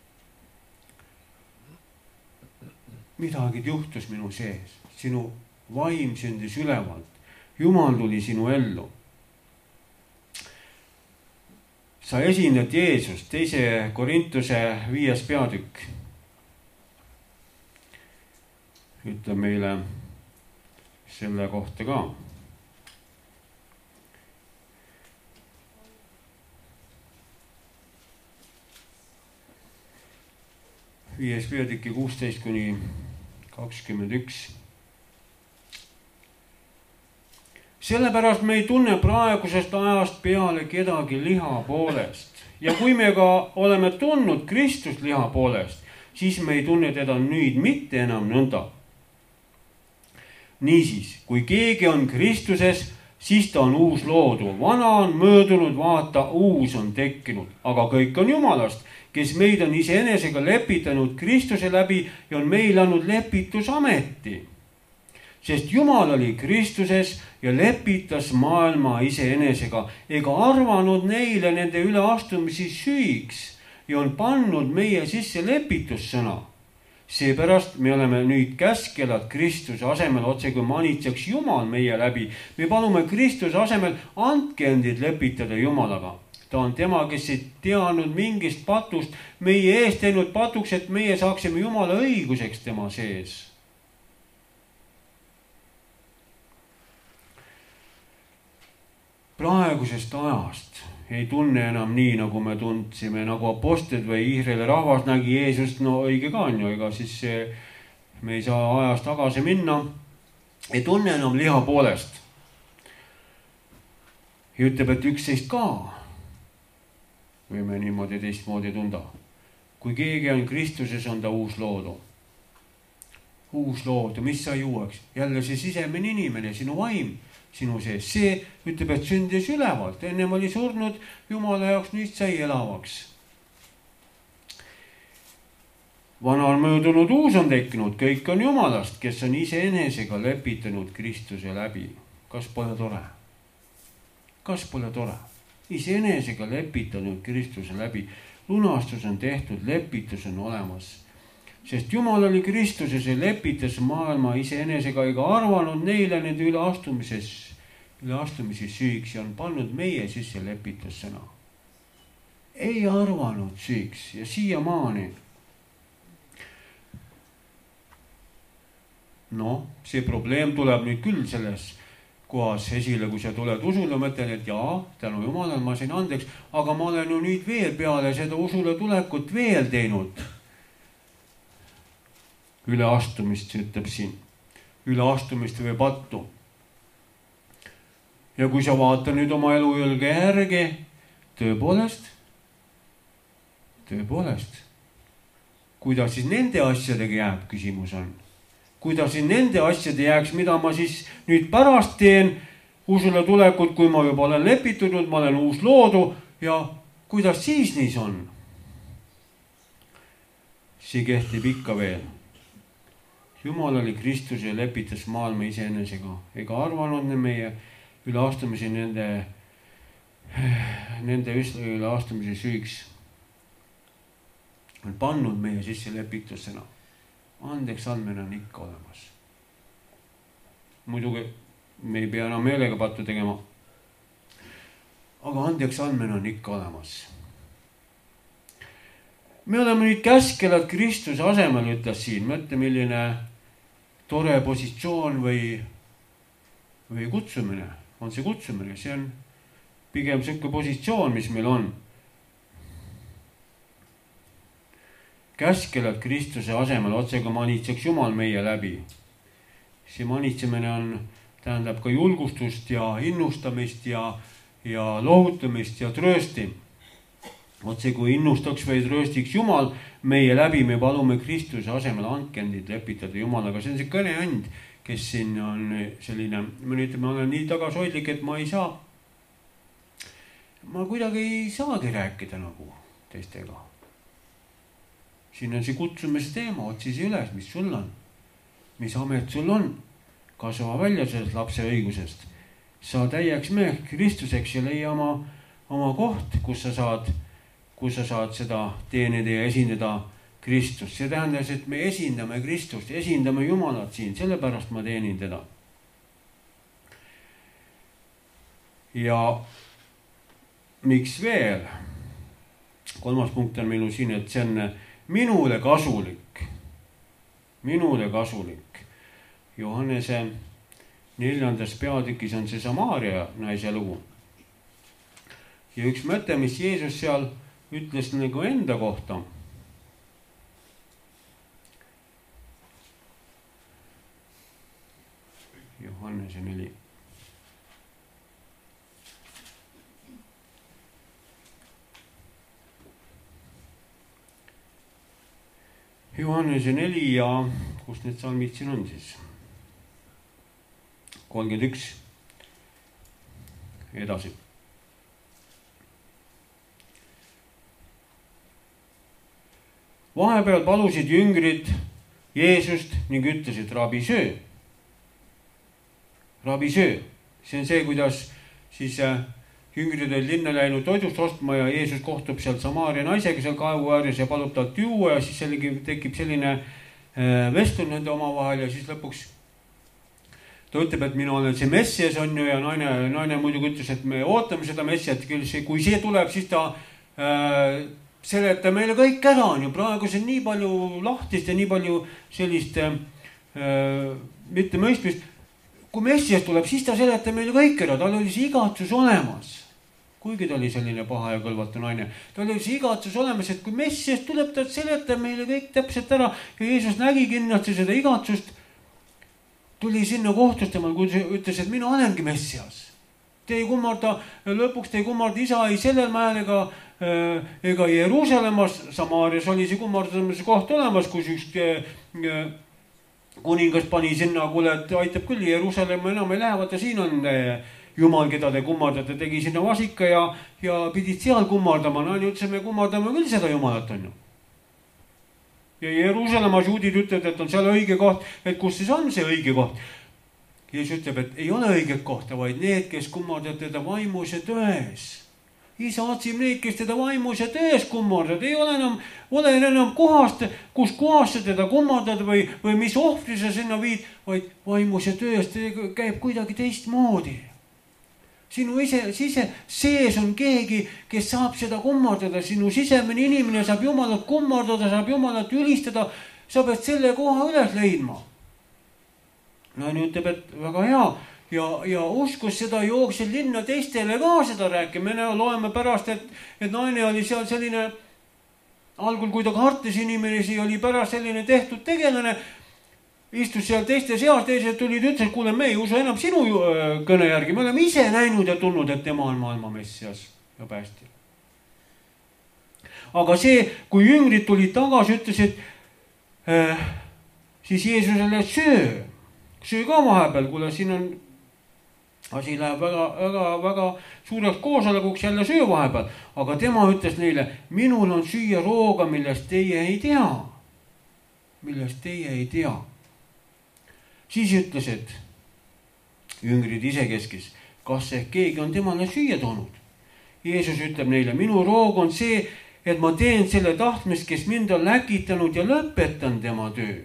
Midagi juhtus minu sees. Sinu vaim sündis ülevalt. Jumal tuli sinu ellu. Sa esindad Jeesust, 2. Korintuse 5. peatükk. Ütleb meile selle kohta ka. Viies peatüki 16-21. Sellepärast me ei tunne praegusest ajast peale kedagi liha poolest. Ja kui me ka oleme tundnud Kristust liha poolest, siis me ei tunne teda nüüd mitte enam nõnda. Niisiis, kui keegi on Kristuses, siis ta on uus loodu. Vana on möödunud, vaata, uus on tekkinud. Aga kõik on Jumalast, kes meid on iseenesega lepitanud Kristuse läbi ja on meil andnud lepitusameti. Sest Jumal oli Kristuses ja lepitas maailma iseenesega ega arvanud neile nende üleastumisi süüks ja on pannud meie sisse lepitussõna. Seepärast me oleme nüüd käskelad Kristuse asemel, otse kui manitseks Jumal meie läbi. Me palume Kristuse asemel, andke endid lepitada Jumalaga. Ta on tema, kes ei teanud mingist patust, meie eest teinud patuks, et meie saaksime Jumala õiguseks tema sees. Praegusest ajast ei tunne enam nii, nagu me tundsime, nagu apostlid või Iisraeli rahvas nägi Jeesust, no õige ka on ju, ega siis me ei saa ajas tagasi minna. Ei tunne enam liha poolest. Ja ütleb, et 11 ka. Võime niimoodi teistmoodi tunda. Kui keegi on Kristuses, on ta uus loodu. Uus loodu, mis sa juuaks? Jälle see sisemine inimene, sinu vaim, sinu sees. See ütleb, et sündis ülevalt. Ennem oli surnud Jumala jaoks, nüüd sai elavaks. Vana on möödunud, uus on tekkinud. Kõik on Jumalast, kes on iseenesega lepitanud Kristuse läbi. Kas pole tore? Kas pole tore? Iseenesega lepitanud Kristuse läbi. Lunastus on tehtud, lepitus on olemas. Sest Jumal oli Kristuses ja lepitas maailma iseenesega ega arvanud neile nende üleastumisi süüks ja on pannud meie sisse lepitussõna. Ei arvanud süüks ja siiamaani. No, see probleem tuleb nüüd küll selles kohas esile, kui sa tuled usule, mõtlen, et jaa, tänu Jumalale ma sain andeks, aga ma olen nüüd veel peale seda usule tulekut veel teinud. Üleastumist, ütleb siin. Üleastumist või pattu. Ja kui sa vaata nüüd oma elujõlge järgi, tõepoolest, kuidas siis nende asjadega jääb, küsimus on. Kuidas siin nende asjade jääks, mida ma siis nüüd pärast teen usule tulekut, kui ma juba olen lepitunud, ma olen uus loodu ja kuidas siis niis on? See kehtib ikka veel. Jumal oli Kristus ja lepitas maailma iseenesega ega arvanud meie üleastumisi nende üleastumise süüks. On pannud meie sisse lepitussõna. Andeks andmine on ikka olemas. Muidugi me ei pea enam meelega pattu tegema. Aga andeks andmine on ikka olemas. Me oleme nüüd käskelad Kristuse asemel, ütles siin. Mõtle, milline tore positsioon või kutsumine. On see kutsumine? See on pigem selline positsioon, mis meil on. Käskelad Kristuse asemel, otsega manitseks Jumal meie läbi. See manitsemine on tähendab ka julgustust ja innustamist ja lohutamist ja tröösti. Otse kui innustaks või trööstiks Jumal meie läbi, me palume Kristuse asemel andke endid lepitada Jumalaga. See on see kõneand, kes siin on selline, ma olen nii tagasihoidlik, et ma kuidagi ei saagi rääkida nagu teistega. Siin on see kutsumise teema, otsi see üles, mis sul on, mis amet sul on, kasva välja sellest lapse õigusest, saa täieks meheks Kristuseks ja leia oma koht, kus sa saad seda teenida ja esindada Kristust. See tähendas, et me esindame Kristust, esindame Jumalat siin, sellepärast ma teenin teda. Ja miks veel? 3. punkt on minu siin, et see on minule kasulik. Minule kasulik. Johannese 4. peatükis on see Samaaria naise lugu. Ja üks mõte, mis Jeesus seal ütles nagu enda kohta. Johannese 4. Johannese 4 ja kus need salmid siin on siis? 31. Edasi. Vahepeal palusid jüngrid Jeesust ning ütlesid, rabi söö. Rabi söö. See on see, kuidas siis jüngrid olid linna läinud toidust ostma ja Jeesus kohtub seal Samaaria naisega seal kaevu ääres ja palub talt juua ja siis tekib selline vestlus nende omavahel ja siis lõpuks ta ütleb, et mina olen see Messias on ju ja naine muidugi ütles, et me ootame seda Messiat, kui see tuleb, siis ta seleta meile kõik ära on ju, praegu see on nii palju lahtist ja nii palju sellist mitte mõistmist. Kui Messias tuleb, siis ta seleta meile kõik ära, tal oli see igatsus olemas. Kuigi ta oli selline paha ja kõlvatu naine. Tal oli see igatsus olemas, et kui Messias tuleb, ta seleta meile kõik täpselt ära ja Jeesus nägi kindlasti seda igatsust. Tuli sinna kohtus temal, kui ütles, et mina olengi Messias. Te ei kummarda, lõpuks te ei kummarda isa ei sellel mäel ega Jeruusalemmas. Samaarias oli see kummardamise koht olemas, kus üks kuningas pani sinna, kuule, et aitab küll Jeruusalemma enam ei lähe, vaata siin on Jumal, keda te kummardate, tegi sinna vasika ja pidid seal kummardama. No ütles, me kummardame küll seda Jumalat on ju. Ja Jeruusalemmas juudid ütlevad, et on seal õige koht, et kus siis on see õige koht. Jeesus ütleb, et ei ole õiget kohta, vaid need, kes kummardavad teda vaimus ja tões. Isa otsib neid, kes teda vaimus ja tões kummardavad. Ei ole enam kohast, kus kohast sa teda kummardad või mis ohvri sa sinna viid, vaid vaimus ja tões käib kuidagi teistmoodi. Sinu sees on keegi, kes saab seda kummardada. Sinu sisemine inimene saab Jumalat kummardada, saab Jumalat ülistada. Sa pead selle koha üles leidma. Naine ütleb, et väga hea. Ja uskus seda jooksid linna teistele ka seda rääkima. Me loeme pärast, et naine oli seal selline, algul kui ta kartis inimesi, oli pärast selline tehtud tegelane. Istus seal teiste seas, teised tulid ütles, et kuule, me ei usu enam sinu kõne järgi. Me oleme ise näinud ja tulnud, et tema on maailma Messias ja päästja. Aga see, kui jüngrid tulid tagasi, ütlesid siis Jeesusele, söö ka vahepeal, kuule, siin on asi läheb väga suureks koosolekuks jälle söö vahepeal. Aga tema ütles neile, minul on süüa rooga, millest teie ei tea. Millest teie ei tea. Siis ütlesid jüngrid isekeskis, kas ehk keegi on temale süüa toonud. Jeesus ütleb neile, minu roog on see, et ma teen selle tahtmist, kes mind on läkitanud ja lõpetan tema töö.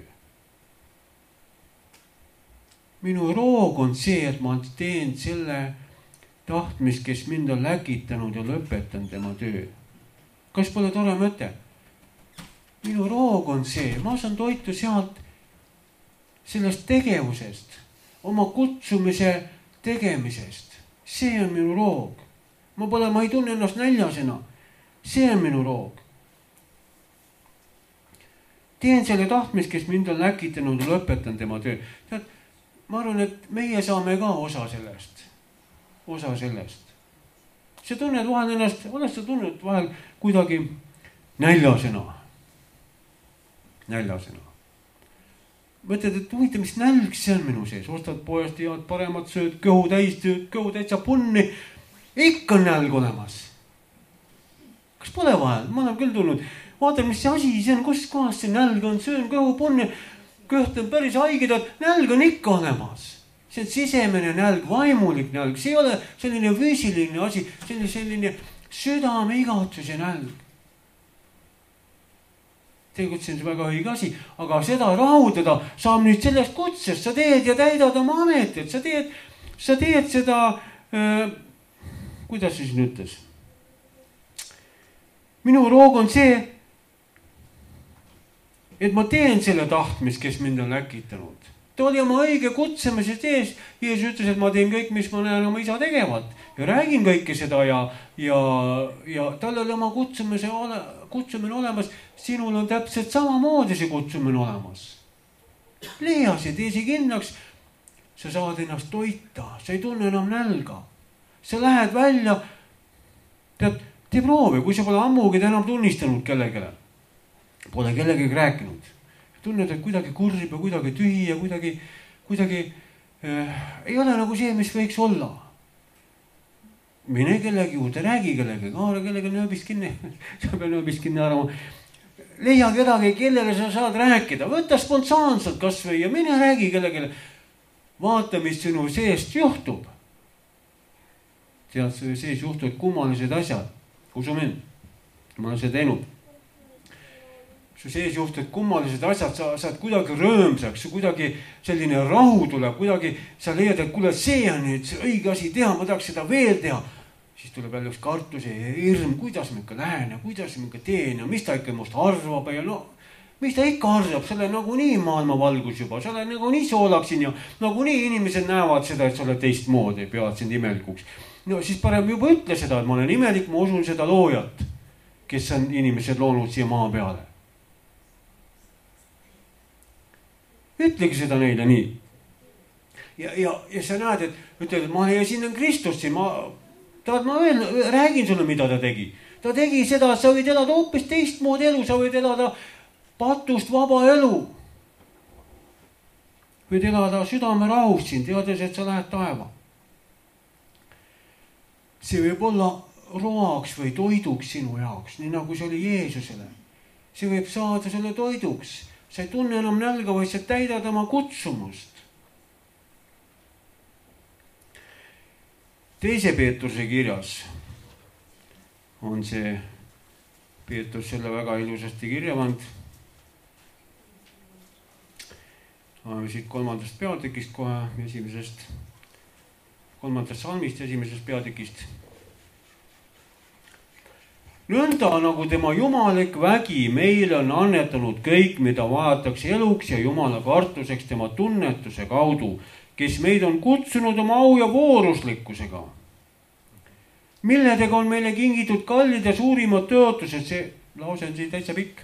Minu roog on see, et ma teen selle tahtmist, kes mind on läkitanud ja lõpetan tema töö. Kas pole tore mõte? Minu roog on see, ma saan toitu sealt sellest tegevusest, oma kutsumise tegemisest. See on minu roog. Ma ei tunne ennast näljasena. See on minu roog. Teen selle tahtmist, kes mind on läkitanud ja lõpetan tema töö. ma arvan, et meie saame ka osa sellest. sa tunned vahel ennast, oled sa tundnud vahel kuidagi näljasena. Mõtled, et huvitav, mis nälg see on minu sees. Ostad poest head paremat sööd, kõhu täitsa punni. Ikka on nälg olemas. Kas pole vahel? Ma olen küll tulnud. Vaatan, mis see asi see on, kus kohas see nälg on. Söön kõhu punni, kõht on päris haigedad. Nälg on ikka olemas. See on sisemine nälg, vaimulik nälg. See ei ole selline füüsiline asi, selline südame igatsuse nälg. Tegelikult see on väga õige asi, aga seda rahuldada saab nüüd sellest kutsest. Sa teed ja täidad oma ametit, sa teed seda, kuidas siis nüüd ütles? Minu roog on see, et ma teen selle tahtmist, kes mind on äkitanud. Ta oli oma õige kutsemise tees. Jeesus ütles, et ma teen kõik, mis ma näen oma isa tegevat. Ja räägin kõike seda ja tal oli oma kutsumine olemas. Sinul on täpselt samamoodi see kutsumine olemas. Leia see, tee see kindlaks. Sa saad ennast toita, sa ei tunne enam nälga. Sa lähed välja, tee proovi, kui sa pole ammugi enam tunnistanud kellegele. Pole kellegagi rääkinud. Tunned, et kuidagi kurb ja kuidagi tühi ja kuidagi ei ole nagu see, mis võiks olla. Mine kellegi juurde, räägi kellegi, haara kellegi nööbist kinni. Sa pead nööbist kinni haarama. Leia kedagi, kellele sa saad rääkida. Võta spontaanselt kas või ja mine räägi kellegile. Vaata, mis sinu seest juhtub. Tead, sees juhtub kummalised asjad. Usu mind, ma olen seda teinud. Su sees juhtub kummalised asjad, sa saad kuidagi rõõmsaks, kuidagi selline rahu tuleb, kuidagi sa leiad, et kuule, see on nüüd see õige asi teha, ma tahaks seda veel teha. Siis tuleb jälle üks kartus ja hirm, kuidas ma ikka lähen ja kuidas ma ikka teen ja mis ta ikka must arvab ja mis ta ikka arvab, selle nagu nii maailma valgus juba, selle nagu nii soolaksin ja nagu nii inimesed näevad seda, et sa oled teistmoodi, pead sind imelikuks. No siis parem juba ütle seda, et ma olen imelik, ma usun seda loojat, kes on inimesed loonud siia maa peale. Ütlegi seda neile nii. Ja sa näed, et ütled, et ma esindan Kristust siin, ma räägin sulle, mida ta tegi. Ta tegi seda, et sa võid elada hoopis teistmoodi elu, sa võid elada patust vaba elu. Võid elada südame rahust siin, teades, et sa lähed taeva. See võib olla roaks või toiduks sinu jaoks, nii nagu see oli Jeesusele. See võib saada selle toiduks. Sa ei tunne enam nälga, vaid sa täidad oma kutsumust. Teise Peetruse kirjas on see Peetrus selle väga ilusasti kirjavand. Siit 3. peatükist kohe kolmandast salmist esimesest peatükist. Nõnda nagu tema jumalik vägi meile on annetanud kõik, mida vajatakse eluks ja jumala kartuseks tema tunnetuse kaudu, kes meid on kutsunud oma au ja vooruslikkusega. Milledega on meile kingitud kallid ja suurimad tõotused, see lause on siin täitsa pikk.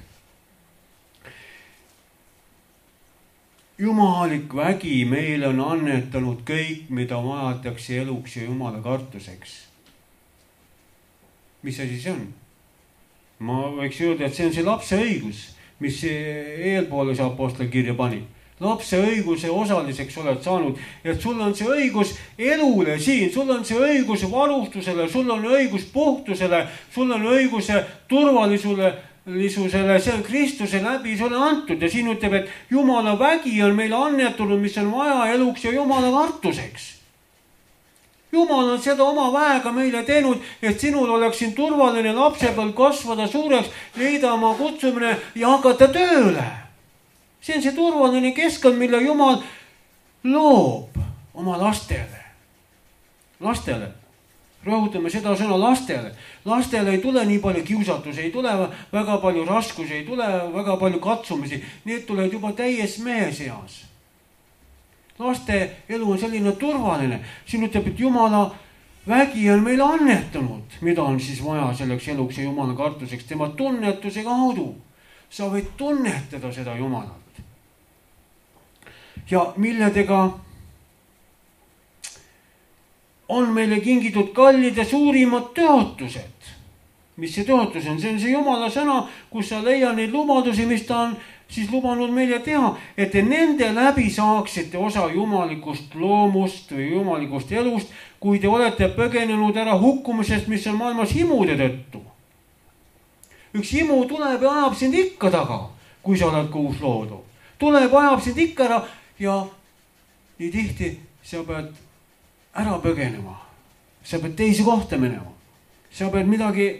Jumalik vägi meile on annetanud kõik, mida vajatakse eluks ja jumala kartuseks. Mis asi see on? Ma võiks öelda, et see on see lapse õigus, mis eelpoole see apostli kirja pani. Lapse õiguse osaliseks oled saanud, et sul on see õigus elule siin, sul on see õigus varustusele, sul on õigus puhtusele, sul on õiguse turvalisusele, see on Kristuse läbi sulle antud ja siin ütleb, et Jumala vägi on meile annetunud, mis on vaja eluks ja Jumala kartuseks. Jumal on seda oma väega meile teinud, et sinul oleks siin turvaline lapsepõlv kasvada suureks, leida oma kutsumine ja hakata tööle. See on see turvaline keskkond, mille Jumal loob oma lastele. Lastele. Rõhutame seda sõna lastele. Lastele ei tule nii palju kiusatusi, ei tule väga palju raskusi, ei tule väga palju katsumisi. Need tulevad juba täies mees eas. Laste elu on selline turvaline. Siin ütleb, et Jumala vägi on meile annetanud, mida on siis vaja selleks eluks ja Jumala kartuseks, tema tunnetuse kaudu. Sa võid tunnetada seda Jumalat. Ja milledega on meile kingitud kallid ja suurimad tõotused. Mis see tõotus on? See on see Jumala sõna, kus sa leia neid lubadusi, mis ta on siis lubanud meile teha, et te nende läbi saaksite osa jumalikust loomust või jumalikust elust, kui te olete põgenenud ära hukkumisest, mis on maailmas himude tõttu. Üks himu tuleb ja ajab sind ikka taga, kui sa oled uus loodu. Tuleb, ajab sind ikka ära ja nii tihti sa pead ära põgenema. Sa pead teise kohta minema. Sa pead midagi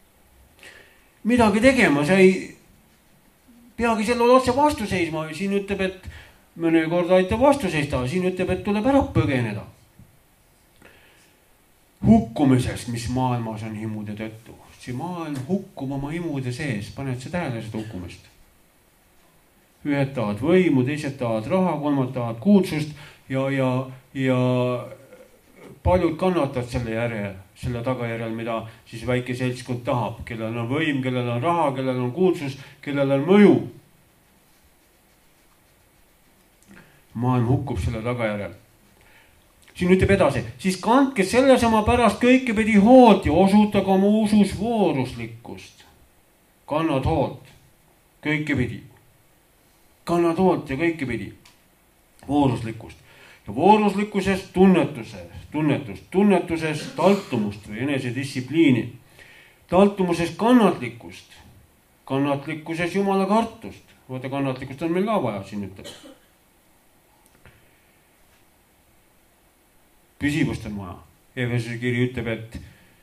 tegema, sa ei peagi sellele otse vastu seisma. Siin ütleb, et mõnikord aitab vastu seista, siin ütleb, et tuleb ära põgeneda. Hukkumisest, mis maailmas on himude tõttu. See maailm hukkub oma himude sees, paned sa tähele seda hukkumist. Ühed tahavad võimu, teised tahavad raha, kolmad tahavad kuulsust ja paljud kannatavad selle tagajärjel, mida siis väike seltskond tahab, kellel on võim, kellel on raha, kellel on kuulsus, kellel on mõju. Maailm hukkub selle tagajärjel. Siin ütleb edasi, siis kandke selle sama pärast kõike pidi hoolt ja osutage oma usus vooruslikkust. Kannad hoolt, kõike pidi. Kannad hoolt ja kõike pidi. Vooruslikkust. Ja vooruslikkuses tunnetuses taltumust või enesedistsipliini. Taltumuses kannatlikkust. Kannatlikkuses Jumala kartust. Vaata, kannatlikkust on meil ka vaja, siin ütleb. Püsivust on vaja. Efesuse kiri ütleb, et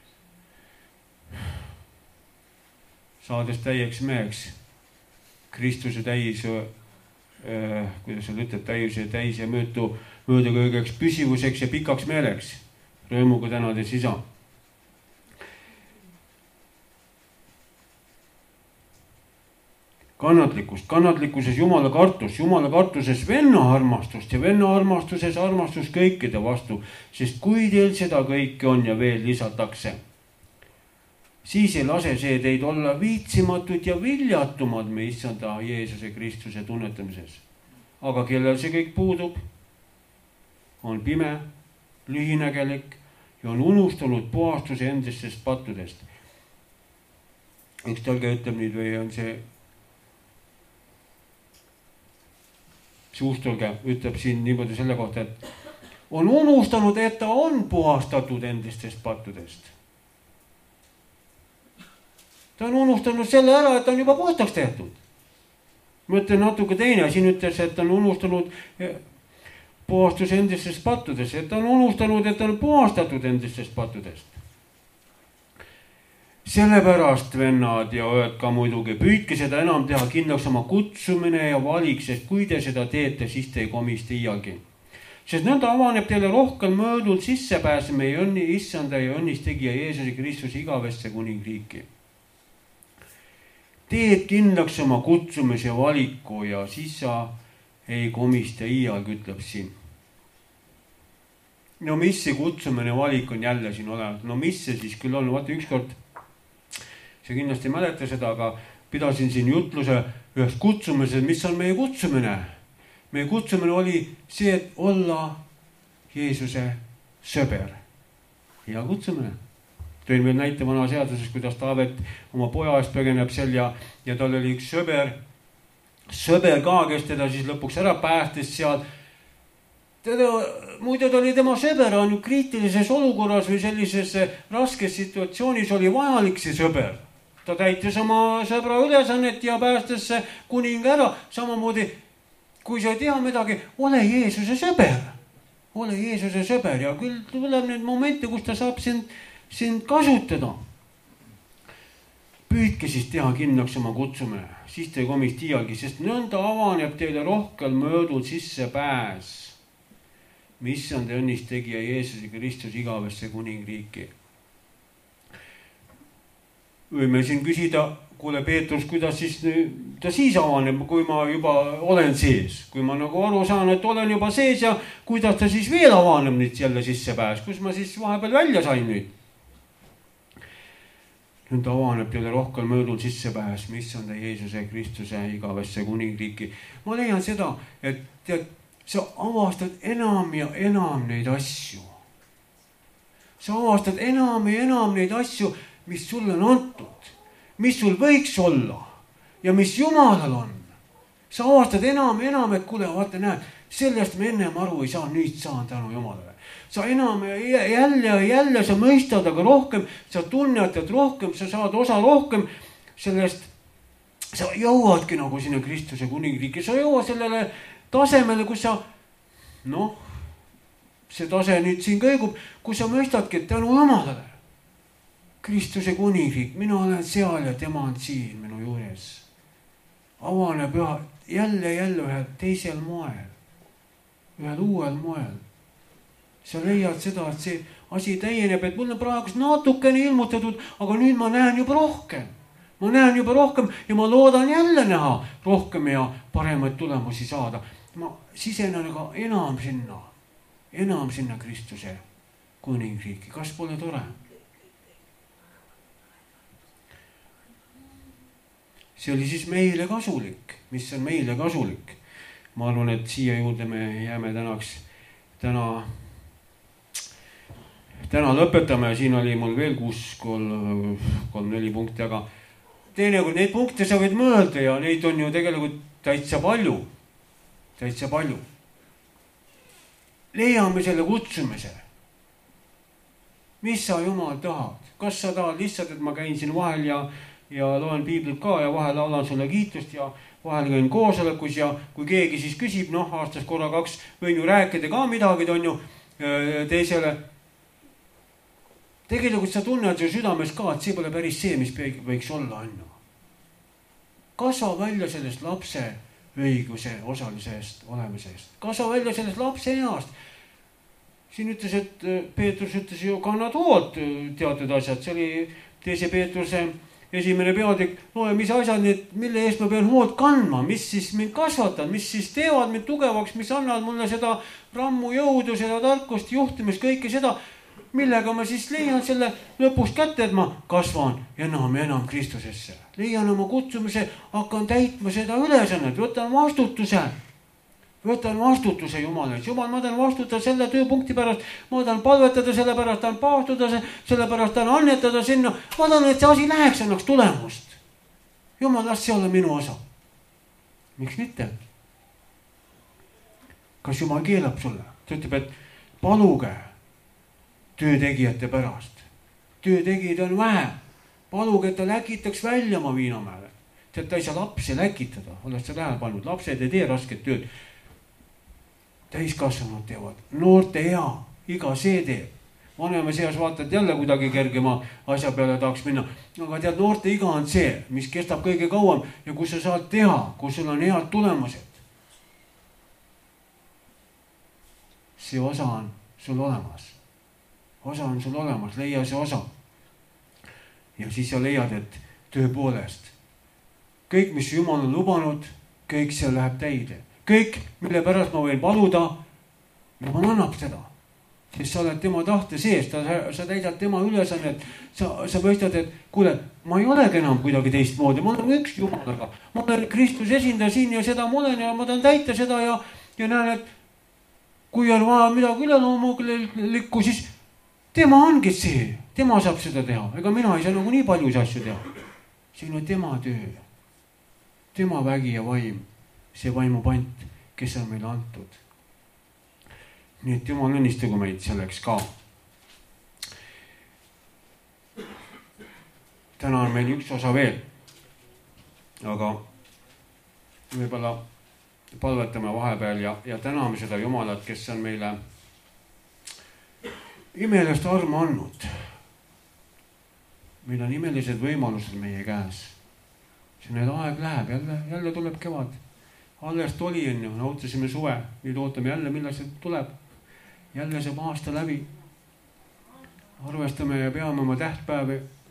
saades täieks meheks, Kristuse täis, kuidas seal ütleb, täis ja mööda kõigeks püsivuseks ja pikaks meeleks. Rõõmuga tänades isa. Kannatlikkuses Jumala kartus, Jumala kartuses venna armastust ja venna armastuses armastus kõikide vastu, sest kui teil seda kõike on ja veel lisatakse, siis ei lase see teid olla viitsimatud ja viljatumad me issanda Jeesuse Kristuse tunnetamises. Aga kellel see kõik puudub, on pime, lühinägelik ja on unustanud puhastuse endistest pattudest. Üks tõlge ütleb nüüd või on see uustõlge ütleb siin niimoodi selle kohta, et on unustanud, et ta on puhastatud endistest pattudest. Ta on unustanud selle ära, et ta on juba puhtaks tehtud. Ma ütlen natuke teine, siin ütles, et ta on unustanud puhastuse endistest pattudest, et ta on unustanud, et ta on puhastatud endistest pattudest. Sellepärast, vennad ja õed ka muidugi, püüdke seda enam teha kindlaks oma kutsumine ja valik, sest kui te seda teete, siis te ei komista iialgi. Sest nõnda avaneb teile rohkem möödult sissepääs meie issanda ja õnnistegija Jeesuse Kristuse igavesse kuningriiki. Teed kindlaks oma kutsumise valiku ja siis sa ei komista iialgi, ütleb siin. No mis see kutsumine valik on jälle siin olemas? No mis see siis küll on? Vaata ükskord, sa kindlasti ei mäleta seda, aga pidasin siin jutluse ühest kutsumisest, mis on meie kutsumine. Meie kutsumine oli see, et olla Jeesuse sõber. Hea kutsumine. Tõin veel näite vana seaduses, kuidas Taavet oma poja eest põgeneb seal ja tal oli üks sõber ka, kes teda siis lõpuks ära päästis seal. Muide, ta oli tema sõber, on ju kriitilises olukorras või sellises raskes situatsioonis oli vajalik see sõber. Ta täitis oma sõbra ülesannet ja päästis kuninga ära. Samamoodi, kui sa ei tea midagi, ole Jeesuse sõber. Ole Jeesuse sõber ja küll tuleb need momente, kus ta saab sind kasutada. Püüdke siis teha kindlaks oma kutsumine, siis te ei komist iialgi, sest nõnda avaneb teile rohkem möödul sisse pääs, mis on te õnnistegija Jeesuse Kristus igavesse kuningriiki. Võime siin küsida, kuule Peetrus, kuidas siis ta siis avaneb, kui ma juba olen sees, kui ma nagu aru saan, et olen juba sees ja kuidas ta siis veel avaneb nüüd jälle sisse pääs, kus ma siis vahepeal välja sain nüüd. Nüüd avaneb teile rohkem möödul sisse pääs, mis on te Jeesuse Kristuse igavesse kuningriiki. Ma leian seda, et tead, sa avastad enam ja enam neid asju. sa avastad enam ja enam neid asju, mis sulle on antud, mis sul võiks olla ja mis Jumalal on. sa avastad enam ja enam, et kuule, vaata, näed, sellest me ennem aru ei saa, nüüd saan tänu Jumalale. sa enam jälle sa mõistad aga rohkem, sa tunnetad rohkem, sa saad osa rohkem sellest. sa jõuadki nagu sinna Kristuse kuningriiki, sa jõuad sellele tasemele, kus sa, see tase nüüd siin kõigub, kus sa mõistadki, et tänu Jumalale Kristuse kuningriik, mina olen seal ja tema on siin minu juures. Avaneb jälle ühel teisel moel, ühel uuel moel. Sa leiad seda, et see asi täieneb, et mul on praegu natukene ilmutatud, aga nüüd ma näen juba rohkem. Ma näen juba rohkem ja ma loodan jälle näha rohkem ja paremaid tulemusi saada. Ma sisenen aga enam sinna Kristuse kuningriiki. Kas pole tore? See oli siis meile kasulik. Mis on meile kasulik? Ma arvan, et siia juurde me jääme täna lõpetame. Siin oli mul veel 3-4 punkti, aga teinekord neid punkte sa võid mõelda ja neid on ju tegelikult täitsa palju. Leiame selle kutsumise. Mis sa Jumal tahad? Kas sa tahad lihtsalt, et ma käin siin vahel ja loen piiblit ka ja vahel laulan sulle kiitust ja vahel käin koosolekus ja kui keegi siis küsib, aastas korra 2 võin ju rääkida ka midagi, on ju teisele. Tegelikult sa tunned ju südames ka, et see pole päris see, mis võiks olla, on ju. Kasva välja sellest lapse õiguse osalisest olemisest. Kasva välja sellest lapse east. Siin ütles, et Peetrus ütles ju kannad hoolt teatud asjad. See oli 2. Peetruse 1. peatükk. Loe, mis asjad need, mille eest ma pean hoolt kandma, mis siis mind kasvatavad, mis siis teevad mind tugevaks, mis annavad mulle seda rammu jõudu, seda tarkust, juhtimist, kõike seda, millega ma siis leian selle lõpuks kätte, et ma kasvan enam ja enam Kristusesse. Leian oma kutsumise, hakkan täitma seda ülesannet, võtan vastutuse Jumala. Jumal, ma tahan vastutada selle tööpunkti pärast, ma tahan palvetada selle pärast, tahan paastuda selle pärast, tahan annetada sinna. Ma tahan, et see asi läheks, annaks tulemust. Jumal, las see olla minu osa. Miks mitte? Kas Jumal keelab sulle? Ta ütleb, et paluge töötegijate pärast. Töötegijad on vähe. Paluge, et ta läkitaks välja oma Viinamäele. Tead, ta ei saa lapsi läkitada. Oled sa tähele pannud? Lapsed ei tee rasket tööd. Täiskasvanud teevad. Noorte hea. Iga see teeb. Vanema seas vaatad jälle kuidagi kergema asja peale tahaks minna. Aga tead, noorte iga on see, mis kestab kõige kauem ja kus sa saad teha, kus sul on head tulemused. See osa on sul olemas. Leia see osa. Ja siis sa leiad, et tõepoolest kõik, mis Jumal on lubanud, kõik see läheb täide. Kõik, mille pärast ma võin paluda, Jumal annab seda. Sest sa oled tema tahte sees, sa täidad tema ülesannet, sa mõistad, et kuule, ma ei olegi enam kuidagi teistmoodi, ma olen üks Jumalaga. Ma olen Kristus esindaja siin ja seda ma olen ja ma tahan täita seda ja näen, et kui on vaja midagi üleloomulikku, siis tema ongi see, tema saab seda teha. Ega mina ei saa nagu nii palju asju teha. See on tema töö, tema vägi ja vaim, see vaimupant, kes on meile antud. Nii et Jumal õnnistagu meid selleks ka. Täna on meil üks osa veel, aga võib-olla palvetame vahepeal ja täname seda Jumalat, kes on meile imelist armu andnud. Meil on imelised võimalused meie käes. See need aeg läheb, jälle tuleb kevad. Allest oli enne, nautisime suve, nüüd ootame jälle, millal see tuleb. Jälle saab aasta läbi. Arvestame ja peame oma tähtpäevi.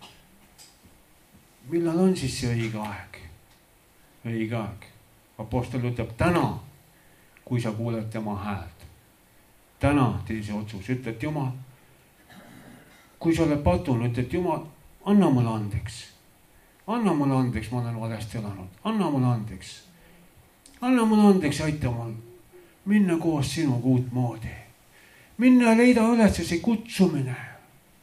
Millal on siis see õige aeg? Õige aeg. Apostel ütleb täna, kui sa kuuled tema häält. Täna tee see otsus, ütled Jumal. Kui sa oled patun, ütled Jumal, anna mulle andeks. Anna mulle andeks, ma olen valesti elanud. Anna mulle andeks. Anna mulle andeks, aita mul minna koos sinuga uut moodi. Minna ja leida üles see kutsumine.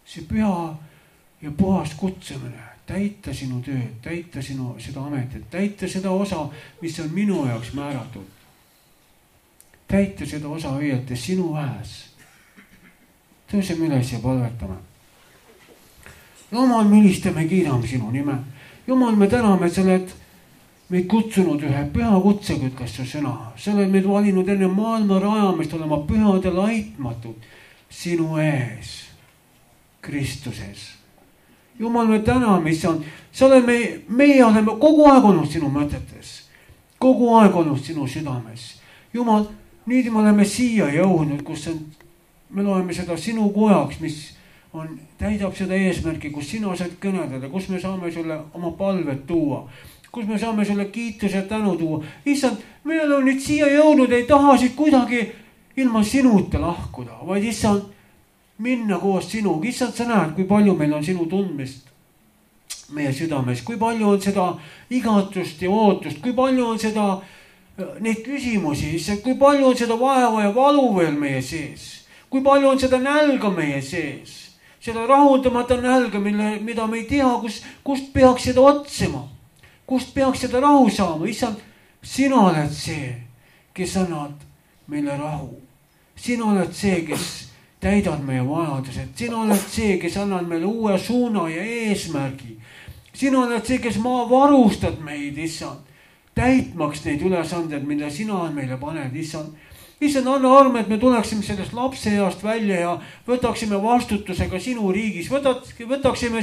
see püha ja puhas kutsumine, täita sinu tööd, täita sinu seda ametit, täita seda osa, mis on minu jaoks määratud. Täita seda osa õieti sinu väes. Tõuseme üles ja palvetame. Jumal, me ülistame, kiidame sinu nime. Jumal, me täname, sa oled meid kutsunud ühe püha kutsega, ütles su sõna. Sa oled meid valinud enne maailma rajamist olema pühad ja laitmatud sinu ees, Kristuses. Jumal, me täname, issand, sa oled meie oleme kogu aeg olnud sinu mõtetes, kogu aeg olnud sinu südames. Jumal, nüüd me oleme siia jõudnud, kus me loeme seda sinu kojaks, mis täidab seda eesmärki, kus sina saad kõneleda, kus me saame sulle oma palvet tuua, kus me saame sulle kiituse ja tänu tuua. Issand, me oleme nüüd siia jõudnud, ei taha siit kuidagi ilma sinuta lahkuda, vaid issand, minna koos sinuga. Issand, sa näed, kui palju meil on sinu tundmist meie südames, kui palju on seda igatust ja ootust, kui palju on seda neid küsimusi, issand, kui palju on seda vaeva ja valu veel meie sees, kui palju on seda nälga meie sees, seda rahuldamata nälga, mida me ei tea, kust peaks seda otsima, kust peaks seda rahu saama. Issand, sina oled see, kes annad meile rahu. Sina oled see, kes täidad meie vajadused. Sina oled see, kes annad meile uue suuna ja eesmärgi. Sina oled see, kes varustad meid, issand, täitmaks neid ülesanded, mille sina meile paned, issand. Issand, anna arme, et me tuleksime sellest lapseeast välja ja võtaksime vastutusega sinu riigis. Võtaksime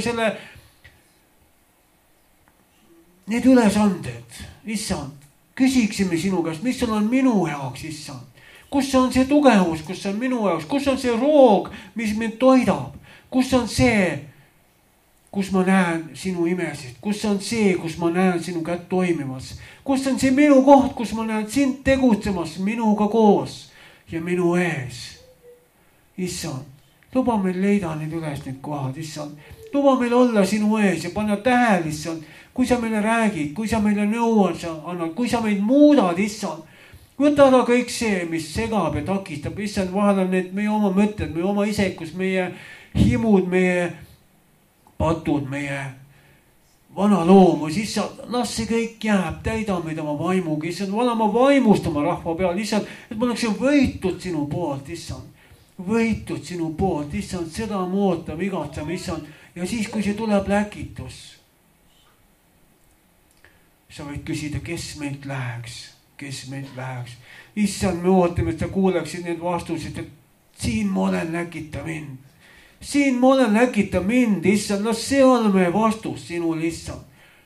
need ülesanded, issand. Küsiksime sinu käest, mis sul on minu jaoks, issand. Kus on see tugevus, kus on minu jaoks, kus on see roog, mis mind toidab, kus on see, kus ma näen sinu imesid, kus on see, kus ma näen sinu kätt toimimas, kus on see minu koht, kus ma näen sind tegutsemas minuga koos ja minu ees. Issand, luba meil leida need üles need kohad, issand, luba meil olla sinu ees ja panna tähel, issand, kui sa meile räägid, kui sa meile nõu annad, kui sa meid muudad, issand. Võta ära kõik see, mis segab ja takistab. Issand, vahel on need meie oma mõtted, meie oma isekus, meie himud, meie patud, meie vana loomus. Issand, las see kõik jääb, täida meid oma vaimuga. Issand, valama vaimust oma rahva peal. Issand, et ma oleksin võitud sinu poolt, issand. Võitud sinu poolt, issand, seda me ootame, igatsame, issand. Ja siis, kui see tuleb läkitus, sa võid küsida, kes meilt läheks. Issand, me ootame, et sa kuuleksid need vastused, et siin ma olen, läkita mind. Siin ma olen, läkita mind, issand, las see on meie vastus sinule, issand.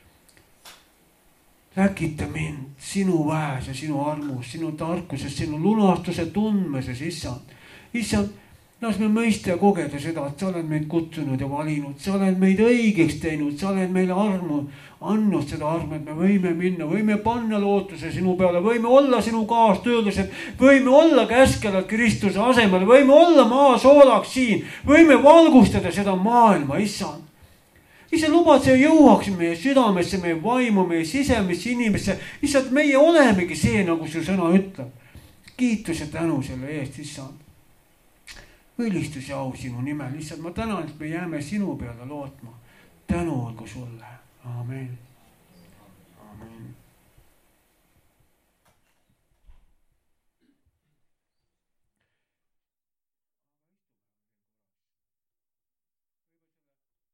Läkita mind sinu väes ja sinu armus, sinu tarkuses, sinu lunastuse tundmeses, issand. Issand, las me mõista ja kogeda seda, et sa oled meid kutsunud ja valinud, sa oled meid õigeks teinud, sa oled meile armu andnud seda armu, et me võime minna, võime panna lootuse sinu peale, võime olla sinu kaastöölised, võime olla käskelad Kristuse asemel, võime olla maa soolaks siin, võime valgustada seda maailma, issand. Issand, lubad, see jõuaks meie südamesse, meie vaimu, meie sisemisse inimesse. Issand, meie olemegi see, nagu su sõna ütleb. Kiitus ja tänu selle eest, issand. Ülistus ja au sinu nimel, issand, ma tänan, et me jääme sinu peale lootma. Tänu olgu sulle. Amen.